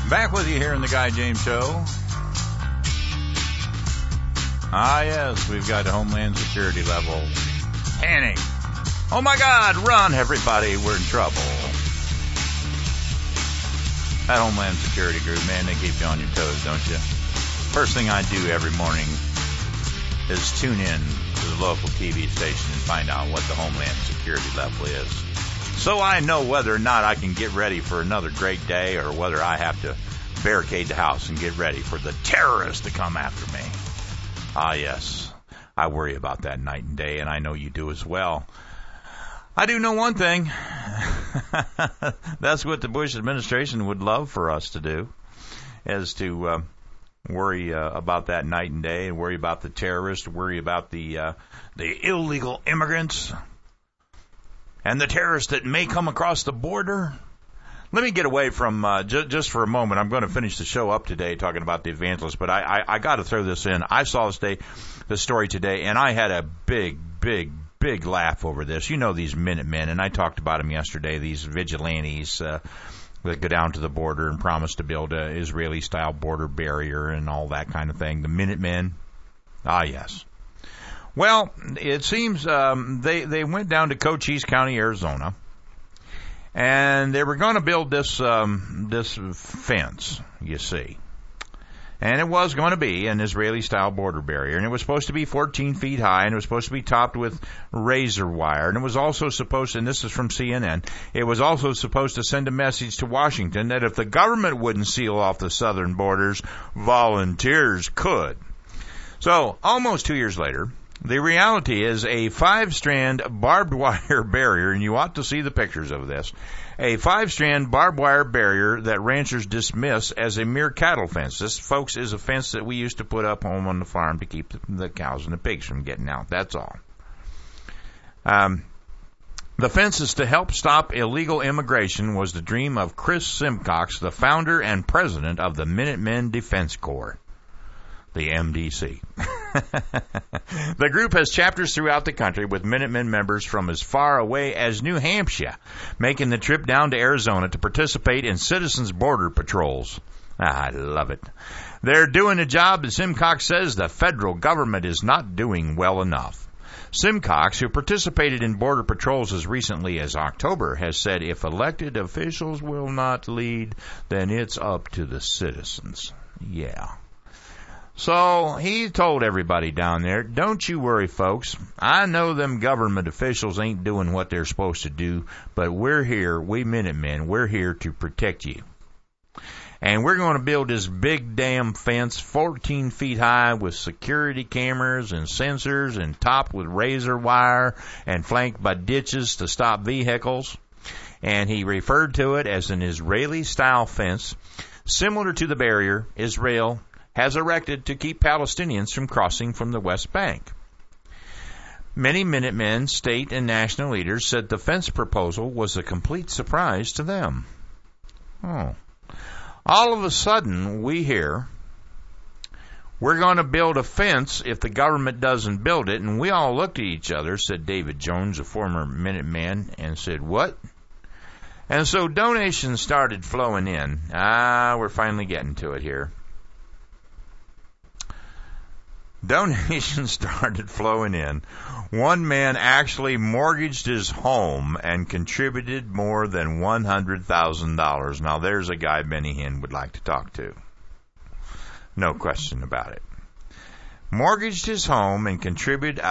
Back with you here in the Guy James Show. Ah, yes, we've got Homeland Security level panic. Oh, my God, run, everybody, we're in trouble. That Homeland Security group, man, they keep you on your toes, don't you? First thing I do every morning is tune in to the local TV station and find out what the Homeland Security level is. So I know whether or not I can get ready for another great day or whether I have to barricade the house and get ready for the terrorists to come after me. Ah, yes, I worry about that night and day, and I know you do as well. I do know one thing. That's what the Bush administration would love for us to do, is to worry about that night and day, and worry about the terrorists, worry about the illegal immigrants, and the terrorists that may come across the border. Let me get away from, just for a moment, I'm going to finish the show up today talking about the evangelists, but I got to throw this in. I saw this story today, and I had a big laugh over this. You know these Minutemen, and I talked about them yesterday, these vigilantes that go down to the border and promise to build a Israeli-style border barrier and all that kind of thing. The Minutemen. Ah, yes. Well, it seems they went down to Cochise County, Arizona, and they were going to build this fence, you see. And it was going to be an Israeli-style border barrier, and it was supposed to be 14 feet high, and it was supposed to be topped with razor wire, and it was also supposed, and this is from CNN, it was also supposed to send a message to Washington that if the government wouldn't seal off the southern borders, volunteers could. So, almost 2 years later, the reality is a 5-strand barbed wire barrier, and you ought to see the pictures of this, a 5-strand barbed wire barrier that ranchers dismiss as a mere cattle fence. This, folks, is a fence that we used to put up home on the farm to keep the cows and the pigs from getting out. That's all. The fence is to help stop illegal immigration was the dream of Chris Simcox, the founder and president of the Minutemen Defense Corps, the MDC. The group has chapters throughout the country with Minutemen members from as far away as New Hampshire, making the trip down to Arizona to participate in citizens' border patrols. I love it. They're doing a job that Simcox says the federal government is not doing well enough. Simcox, who participated in border patrols as recently as October, has said if elected officials will not lead, then it's up to the citizens. Yeah. So he told everybody down there, don't you worry, folks. I know them government officials ain't doing what they're supposed to do, but we're here, we Minutemen, we're here to protect you. And we're going to build this big damn fence 14 feet high with security cameras and sensors and topped with razor wire and flanked by ditches to stop vehicles. And he referred to it as an Israeli-style fence, similar to the barrier Israel has erected to keep Palestinians from crossing from the West Bank. Many Minutemen, state and national leaders said the fence proposal was a complete surprise to them. Oh. All of a sudden, we hear, we're going to build a fence if the government doesn't build it, and we all looked at each other, said David Jones, a former Minuteman, and said, what? And so donations started flowing in. We're finally getting to it here. Donations started flowing in. One man actually mortgaged his home and contributed more than $100,000. Now, there's a guy Benny Hinn would like to talk to. No question about it. Mortgaged his home and contributed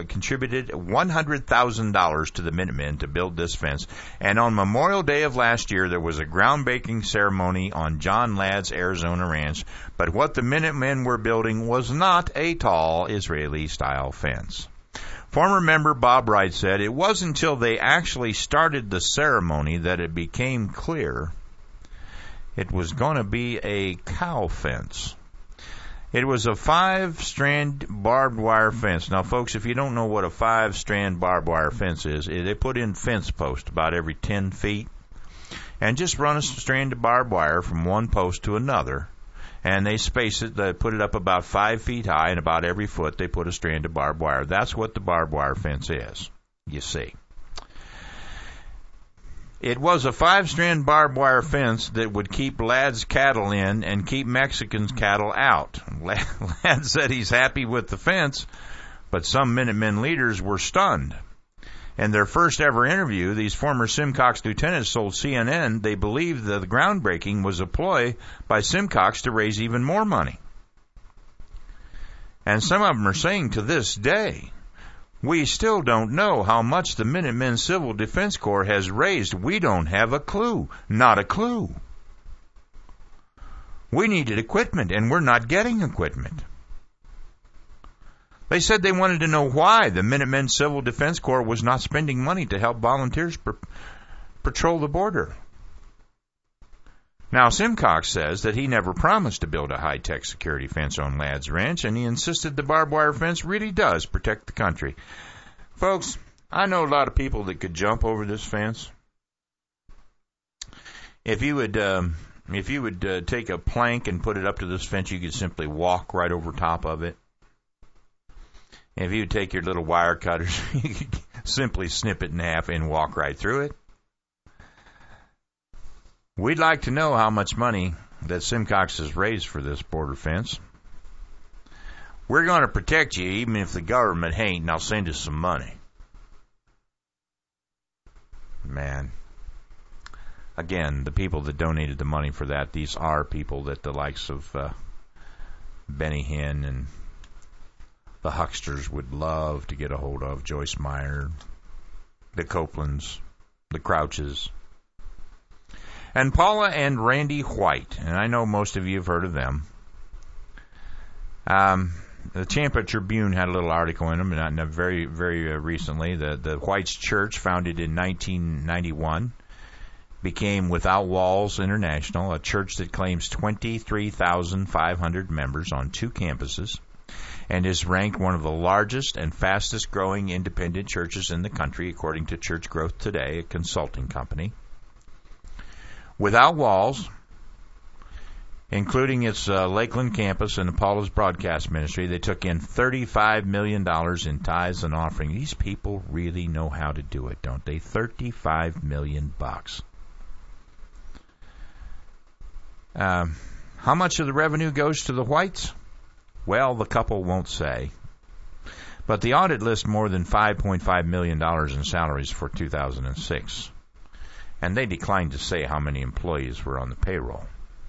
$100,000 to the Minutemen to build this fence. And on Memorial Day of last year, there was a groundbreaking ceremony on John Ladd's Arizona ranch. But what the Minutemen were building was not a tall Israeli-style fence. Former member Bob Wright said it wasn't until they actually started the ceremony that it became clear it was going to be a cow fence. It was a 5-strand barbed wire fence. Now, folks, if you don't know what a 5-strand barbed wire fence is, they put in fence posts about every 10 feet and just run a strand of barbed wire from one post to another. And they space it, they put it up about 5 feet high, and about every foot they put a strand of barbed wire. That's what the barbed wire fence is, you see. It was a 5-strand barbed wire fence that would keep Ladd's cattle in and keep Mexicans' cattle out. Ladd said he's happy with the fence, but some Minutemen leaders were stunned. In their first ever interview, these former Simcox lieutenants told CNN they believed that the groundbreaking was a ploy by Simcox to raise even more money. And some of them are saying to this day, we still don't know how much the Minutemen Civil Defense Corps has raised. We don't have a clue. Not a clue. We needed equipment, and we're not getting equipment. They said they wanted to know why the Minutemen Civil Defense Corps was not spending money to help volunteers patrol the border. Now, Simcox says that he never promised to build a high-tech security fence on Ladd's ranch, and he insisted the barbed wire fence really does protect the country. Folks, I know a lot of people that could jump over this fence. If you would take a plank and put it up to this fence, you could simply walk right over top of it. If you would take your little wire cutters, you could simply snip it in half and walk right through it. We'd like to know how much money that Simcox has raised for this border fence. We're going to protect you even if the government ain't, and I'll send you some money. Man. Again, the people that donated the money for that, these are people that the likes of Benny Hinn and the hucksters would love to get a hold of. Joyce Meyer, the Copelands, the Crouches. And Paula and Randy White, and I know most of you have heard of them. The Tampa Tribune had a little article in them, and very, very recently. The White's Church, founded in 1991, became Without Walls International, a church that claims 23,500 members on 2 campuses, and is ranked one of the largest and fastest growing independent churches in the country, according to Church Growth Today, a consulting company. Without Walls, including its Lakeland campus and Apollo's broadcast ministry, they took in $35 million in tithes and offering. These people really know how to do it, don't they? $35 million. How much of the revenue goes to the Whites? Well, the couple won't say. But the audit lists more than $5.5 million in salaries for 2006. And they declined to say how many employees were on the payroll.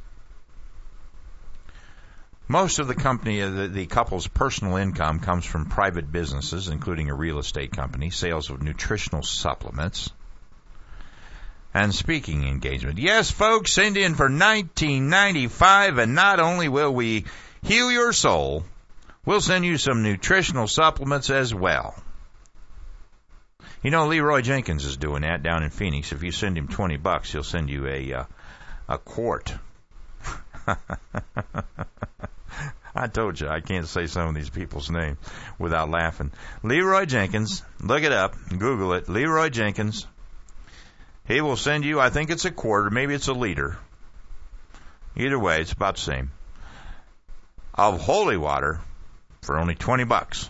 Most of the couple's personal income comes from private businesses, including a real estate company, sales of nutritional supplements, and speaking engagement. Yes, folks, send in for $19.95, and not only will we heal your soul, we'll send you some nutritional supplements as well. You know, Leroy Jenkins is doing that down in Phoenix. If you send him $20, he'll send you a quart. I told you I can't say some of these people's names without laughing. Leroy Jenkins, look it up, Google it. Leroy Jenkins. He will send you, I think it's a quart, or maybe it's a liter. Either way, it's about the same. Of holy water for only $20.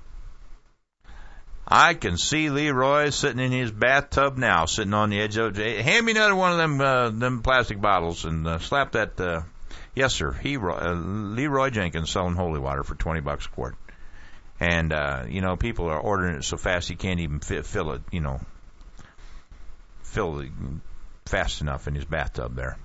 I can see Leroy sitting in his bathtub now, sitting on the edge of it. Hand me another one of them plastic bottles and slap that. Yes, sir. Leroy Jenkins selling holy water for $20 a quart. And, people are ordering it so fast he can't even fill it, fill it fast enough in his bathtub there.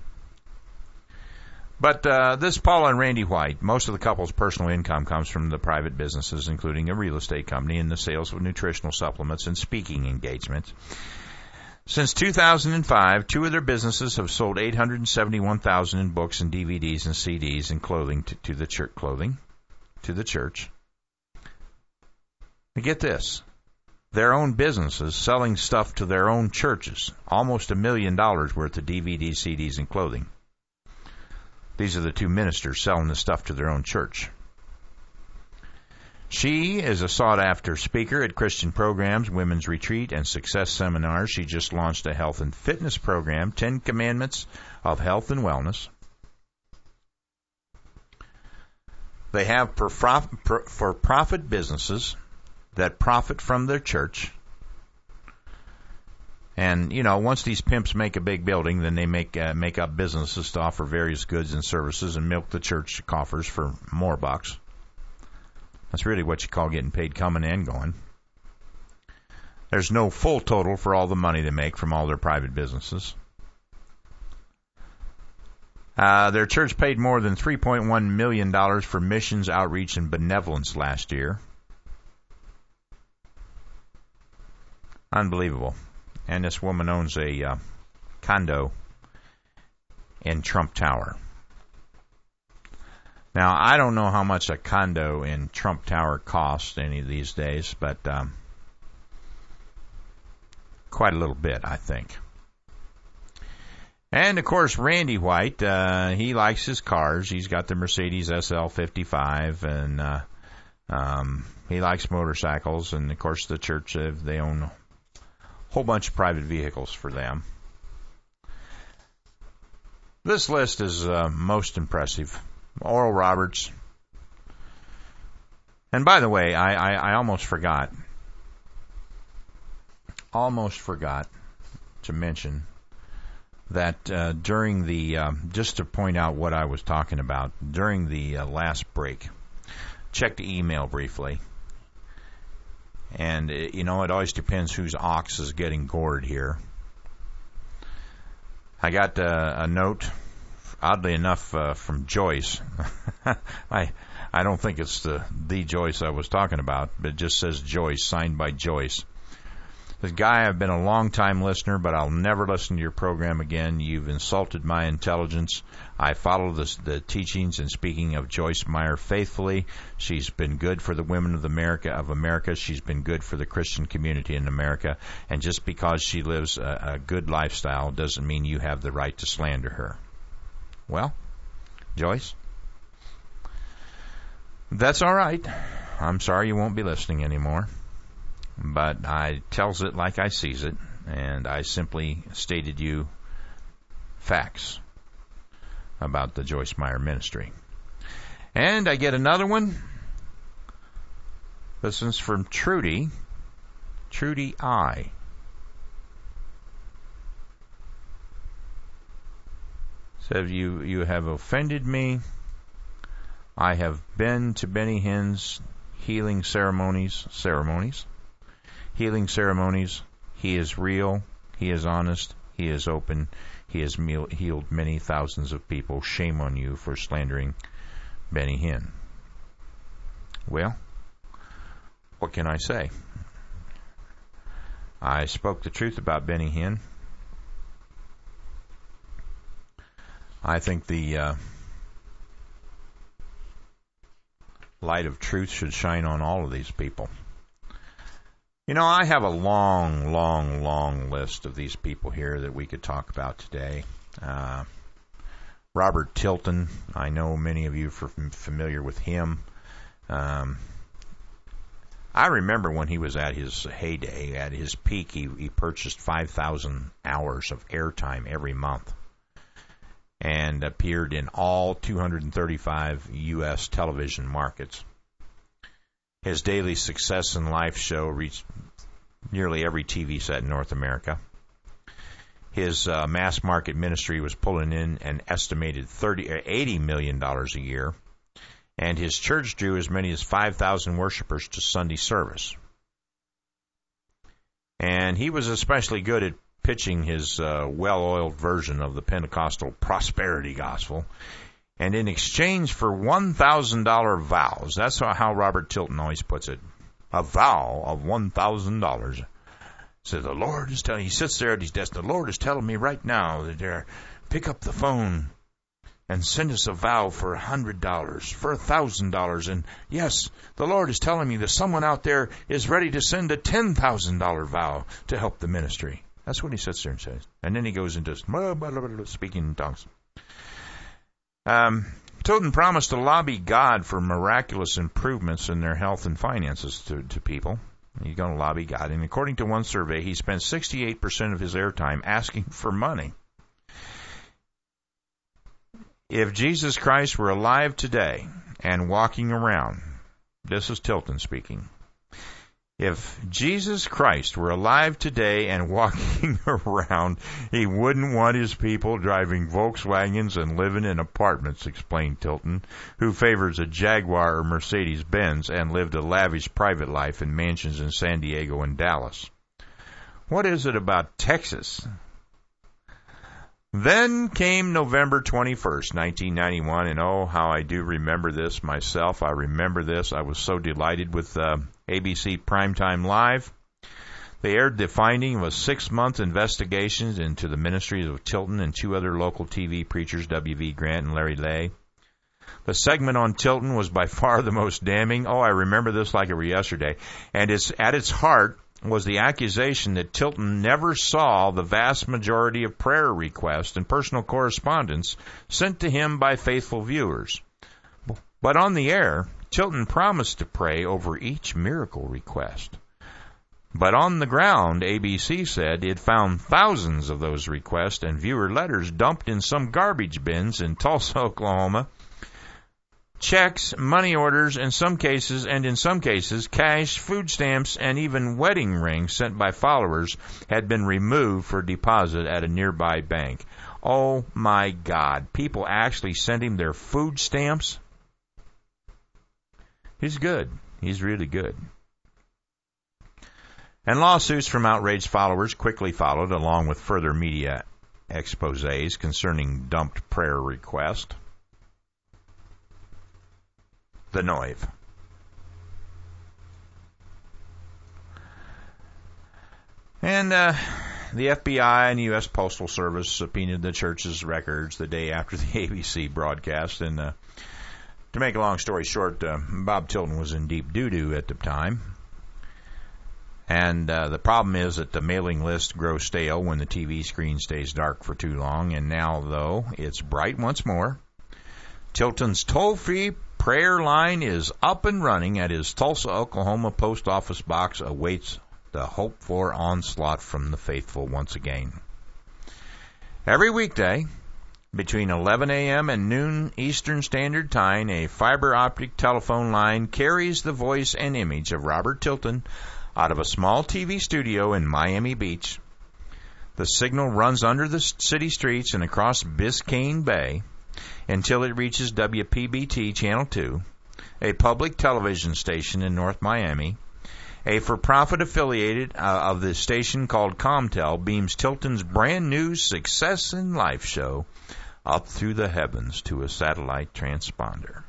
But this Paula and Randy White, most of the couple's personal income comes from the private businesses, including a real estate company and the sales of nutritional supplements and speaking engagements. Since 2005, 2 of their businesses have sold $871,000 in books and DVDs and CDs and clothing to the church. Now get this. Their own businesses selling stuff to their own churches. Almost $1 million worth of DVDs, CDs, and clothing. These are the 2 ministers selling the stuff to their own church. She is a sought-after speaker at Christian programs, women's retreat, and success seminars. She just launched a health and fitness program, 10 Commandments of Health and Wellness. They have for-profit businesses that profit from their church. And, once these pimps make a big building, then they make up businesses to offer various goods and services and milk the church coffers for more bucks. That's really what you call getting paid coming and going. There's no full total for all the money they make from all their private businesses. Their church paid more than $3.1 million for missions, outreach, and benevolence last year. Unbelievable. And this woman owns a condo in Trump Tower. Now, I don't know how much a condo in Trump Tower costs any of these days, but quite a little bit, I think. And, of course, Randy White, he likes his cars. He's got the Mercedes SL55, and he likes motorcycles. And, of course, the church, they own a whole bunch of private vehicles for them. This list is most impressive. Oral Roberts. And, by the way, I almost forgot to mention that during the, just to point out what I was talking about, during the last break, checked the email briefly. And, it always depends whose ox is getting gored here. I got a note, oddly enough, from Joyce. I don't think it's the Joyce I was talking about, but it just says Joyce, signed by Joyce. This guy, I've been a long-time listener, but I'll never listen to your program again. You've insulted my intelligence. I follow the teachings and speaking of Joyce Meyer faithfully. She's been good for the women of America. She's been good for the Christian community in America. And just because she lives a good lifestyle doesn't mean you have the right to slander her. Well, Joyce, that's all right. I'm sorry you won't be listening anymore. But I tells it like I sees it, and I simply stated you facts about the Joyce Meyer ministry. And I get another one. This is from Trudy I. Says, you have offended me. I have been to Benny Hinn's healing ceremonies. Healing ceremonies. He is real. He is honest. He is open. He has healed many thousands of people. Shame on you for slandering Benny Hinn. Well, what can I say? I spoke the truth about Benny Hinn. I think the light of truth should shine on all of these people. I have a long list of these people here that we could talk about today. Robert Tilton, I know many of you are familiar with him. I remember when he was at his heyday, at his peak, he purchased 5,000 hours of airtime every month and appeared in all 235 U.S. television markets. His daily Success in Life show reached nearly every TV set in North America. His mass market ministry was pulling in an estimated $80 million a year, and his church drew as many as 5,000 worshipers to Sunday service. And he was especially good at pitching his well-oiled version of the Pentecostal prosperity gospel. And in exchange for $1,000 vows, that's how Robert Tilton always puts it, a vow of $1,000. So the Lord is telling, he sits there at his desk, the Lord is telling me right now that pick up the phone and send us a vow for $100, for $1,000. And yes, the Lord is telling me that someone out there is ready to send a $10,000 vow to help the ministry. That's what he sits there and says. And then he goes into speaking in tongues. Tilton promised to lobby God for miraculous improvements in their health and finances to people. He's going to lobby God. And according to one survey, he spent 68% of his airtime asking for money. If Jesus Christ were alive today and walking around, this is Tilton speaking, If Jesus Christ were alive today and walking around, he wouldn't want his people driving Volkswagens and living in apartments, explained Tilton, who favors a Jaguar or Mercedes-Benz and lived a lavish private life in mansions in San Diego and Dallas. What is it about Texas? Then came November 21st, 1991, and oh, how I do remember this myself. I remember this. I was so delighted with ABC Primetime Live. They aired the finding of a 6-month investigation into the ministries of Tilton and 2 other local TV preachers, W.V. Grant and Larry Lay. The segment on Tilton was by far the most damning. Oh, I remember this like it were yesterday. And at its heart was the accusation that Tilton never saw the vast majority of prayer requests and personal correspondence sent to him by faithful viewers. But on the air, Tilton promised to pray over each miracle request. But on the ground, ABC said it found thousands of those requests and viewer letters dumped in some garbage bins in Tulsa, Oklahoma. Checks, money orders, in some cases, cash, food stamps, and even wedding rings sent by followers had been removed for deposit at a nearby bank. Oh my God, people actually sent him their food stamps? He's good. He's really good. And lawsuits from outraged followers quickly followed, along with further media exposés concerning dumped prayer requests. The Noive. And the FBI and U.S. Postal Service subpoenaed the church's records the day after the ABC broadcast. And to make a long story short, Bob Tilton was in deep doo-doo at the time. And the problem is that the mailing list grows stale when the TV screen stays dark for too long. And now, though, it's bright once more. Tilton's toll-free prayer line is up and running at his Tulsa, Oklahoma post office box, awaits the hoped-for onslaught from the faithful once again. Every weekday, between 11 a.m. and noon Eastern Standard Time, a fiber optic telephone line carries the voice and image of Robert Tilton out of a small TV studio in Miami Beach. The signal runs under the city streets and across Biscayne Bay until it reaches WPBT Channel 2, a public television station in North Miami. A for-profit affiliated of the station called Comtel beams Tilton's brand new Success in Life show up through the heavens to a satellite transponder.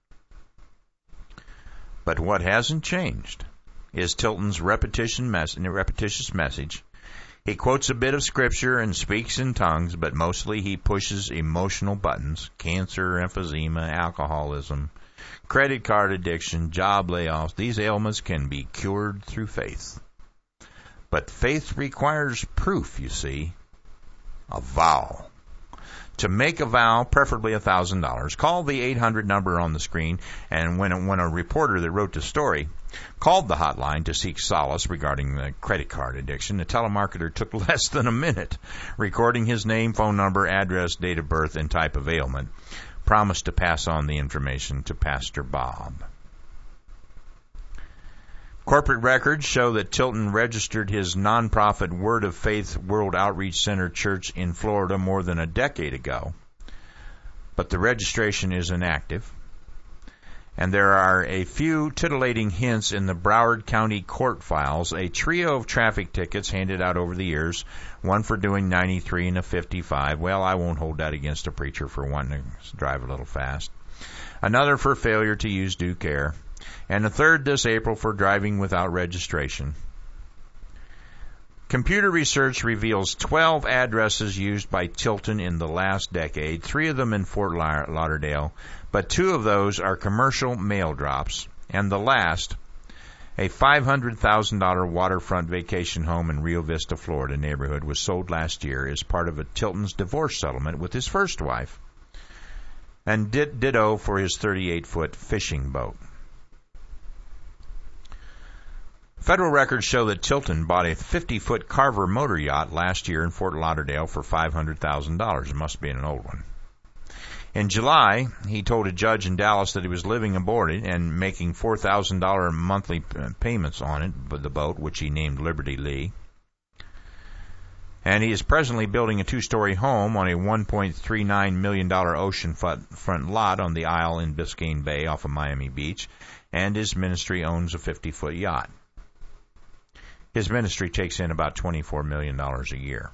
But what hasn't changed is Tilton's repetitious message. He quotes a bit of scripture and speaks in tongues, but mostly he pushes emotional buttons: cancer, emphysema, alcoholism, credit card addiction, job layoffs. These ailments can be cured through faith. But faith requires proof, you see. A vow. To make a vow, preferably $1,000, call the 800 number on the screen, and when a reporter that wrote the story called the hotline to seek solace regarding the credit card addiction, the telemarketer took less than a minute, recording his name, phone number, address, date of birth, and type of ailment, promised to pass on the information to Pastor Bob. Corporate records show that Tilton registered his nonprofit Word of Faith World Outreach Center Church in Florida more than a decade ago, but the registration is inactive, and there are a few titillating hints in the Broward County court files, a trio of traffic tickets handed out over the years, one for doing 93 and a 55. Well, I won't hold that against a preacher for wanting to drive a little fast. Another for failure to use due care, and a third this April for driving without registration. Computer research reveals 12 addresses used by Tilton in the last decade, 3 of them in Fort Lauderdale, but 2 of those are commercial mail drops, and the last, a $500,000 waterfront vacation home in Rio Vista, Florida neighborhood, was sold last year as part of a Tilton's divorce settlement with his first wife, and ditto for his 38-foot fishing boat. Federal records show that Tilton bought a 50-foot Carver motor yacht last year in Fort Lauderdale for $500,000. It must be an old one. In July, he told a judge in Dallas that he was living aboard it and making $4,000 monthly payments on it, the boat, which he named Liberty Lee. And he is presently building a 2-story home on a $1.39 million oceanfront lot on the Isle in Biscayne Bay off of Miami Beach, and his ministry owns a 50-foot yacht. His ministry takes in about $24 million a year.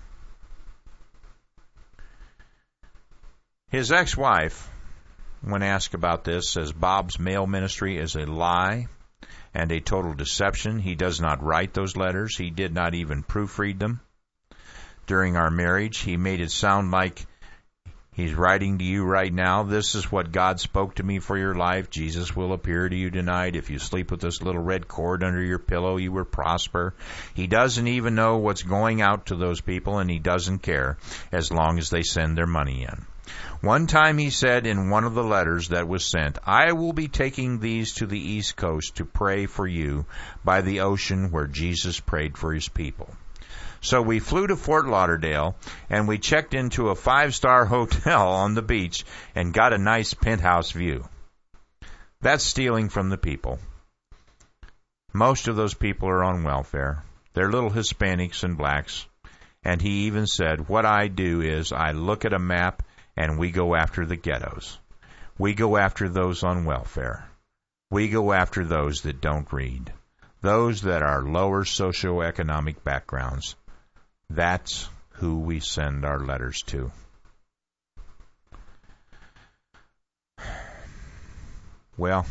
His ex-wife, when asked about this, says Bob's mail ministry is a lie and a total deception. He does not write those letters. He did not even proofread them. During our marriage, he made it sound like he's writing to you right now. This is what God spoke to me for your life. Jesus will appear to you tonight. If you sleep with this little red cord under your pillow, you will prosper. He doesn't even know what's going out to those people, and he doesn't care as long as they send their money in. One time he said in one of the letters that was sent, I will be taking these to the East Coast to pray for you by the ocean where Jesus prayed for his people. So we flew to Fort Lauderdale, and we checked into a 5-star hotel on the beach and got a nice penthouse view. That's stealing from the people. Most of those people are on welfare. They're little Hispanics and blacks. And he even said, what I do is I look at a map and we go after the ghettos. We go after those on welfare. We go after those that don't read. Those that are lower socioeconomic backgrounds. That's who we send our letters to. Well,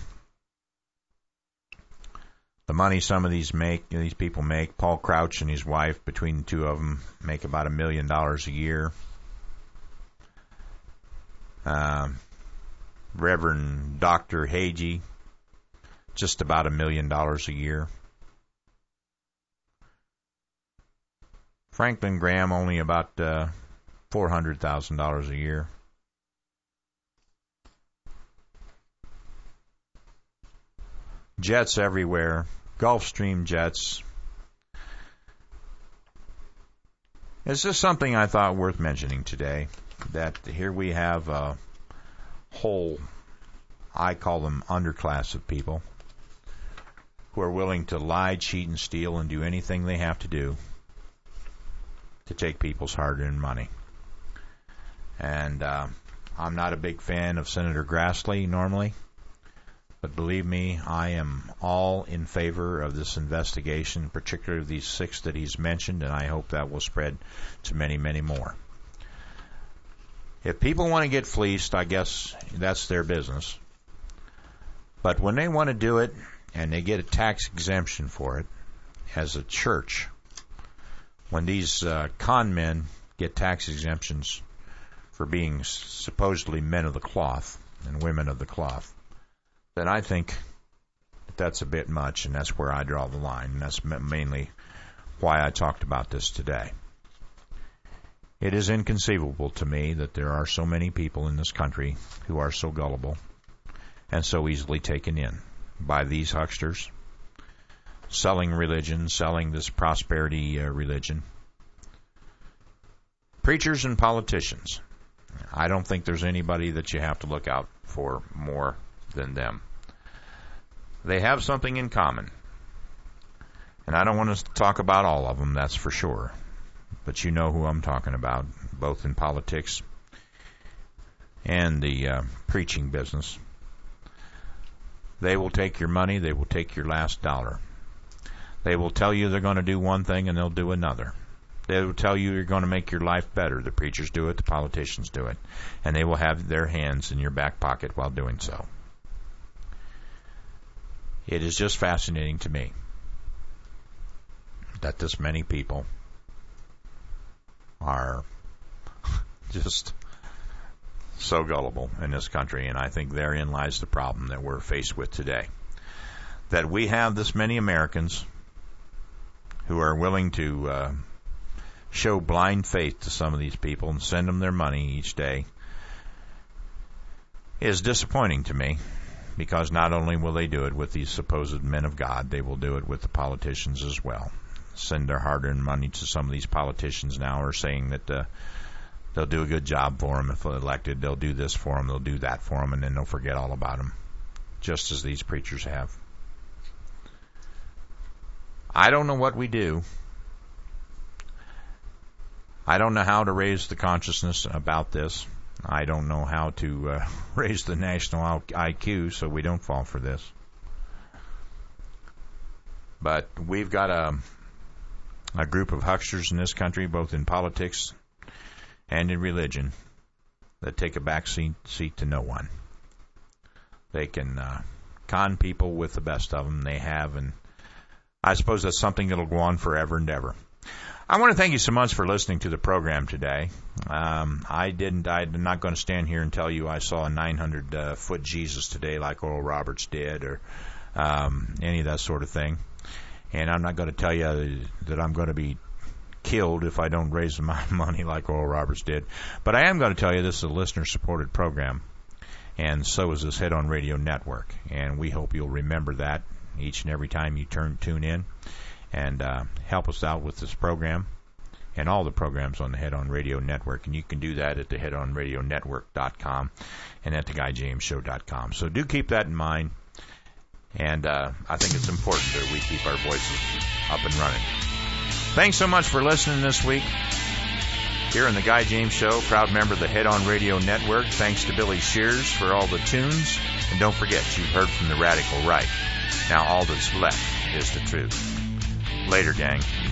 the money some of these people make, Paul Crouch and his wife, between the two of them, make about $1 million a year. Reverend Dr. Hagee, just about $1 million a year. Franklin Graham, only about $400,000 a year. Jets everywhere, Gulfstream jets. It's just something I thought worth mentioning today, that here we have a whole, I call them underclass of people, who are willing to lie, cheat, and steal and do anything they have to do to take people's hard-earned money. And I'm not a big fan of Senator Grassley normally, but believe me, I am all in favor of this investigation, particularly these 6 that he's mentioned, and I hope that will spread to many, many more. If people want to get fleeced, I guess that's their business. But when they want to do it and they get a tax exemption for it, as a church, when these con men get tax exemptions for being supposedly men of the cloth and women of the cloth, then I think that's a bit much, and that's where I draw the line. And that's mainly why I talked about this today. It is inconceivable to me that there are so many people in this country who are so gullible and so easily taken in by these hucksters, selling religion, selling this prosperity religion. Preachers and politicians. I don't think there's anybody that you have to look out for more than them. They have something in common. And I don't want to talk about all of them, that's for sure. But you know who I'm talking about, both in politics and the preaching business. They will take your money, they will take your last dollar. They will tell you they're going to do one thing and they'll do another. They will tell you you're going to make your life better. The preachers do it, the politicians do it. And they will have their hands in your back pocket while doing so. It is just fascinating to me that this many people are just so gullible in this country, and I think therein lies the problem that we're faced with today. That we have this many Americans who are willing to show blind faith to some of these people and send them their money each day is disappointing to me, because not only will they do it with these supposed men of God, they will do it with the politicians as well. Send their hard-earned money to some of these politicians now, are saying that They'll do a good job for them if elected. They'll do this for them. They'll do that for them, and then they'll forget all about them, just as these preachers have. I don't know what we do. I don't know how to raise the consciousness about this. I don't know how to raise the national IQ so we don't fall for this. But we've got a group of hucksters in this country, both in politics and in religion, that take a back seat to no one. They can con people with the best of them. They have, and I suppose that's something that'll go on forever and ever. I want to thank you so much for listening to the program today. I'm not going to stand here and tell you I saw a 900-foot Jesus today like Oral Roberts did, or any of that sort of thing. And I'm not going to tell you that I'm going to be killed if I don't raise my money like Oral Roberts did. But I am going to tell you this is a listener-supported program, and so is this Head On Radio Network. And we hope you'll remember that each and every time you tune in, and help us out with this program and all the programs on the Head On Radio Network. And you can do that at the headonradionetwork.com and at theguyjamesshow.com. So do keep that in mind. And I think it's important that we keep our voices up and running. Thanks so much for listening this week here on the Guy James Show, proud member of the Head On Radio Network. Thanks to Billy Shears for all the tunes. And don't forget, you've heard from the radical right. Now all that's left is the truth. Later, gang.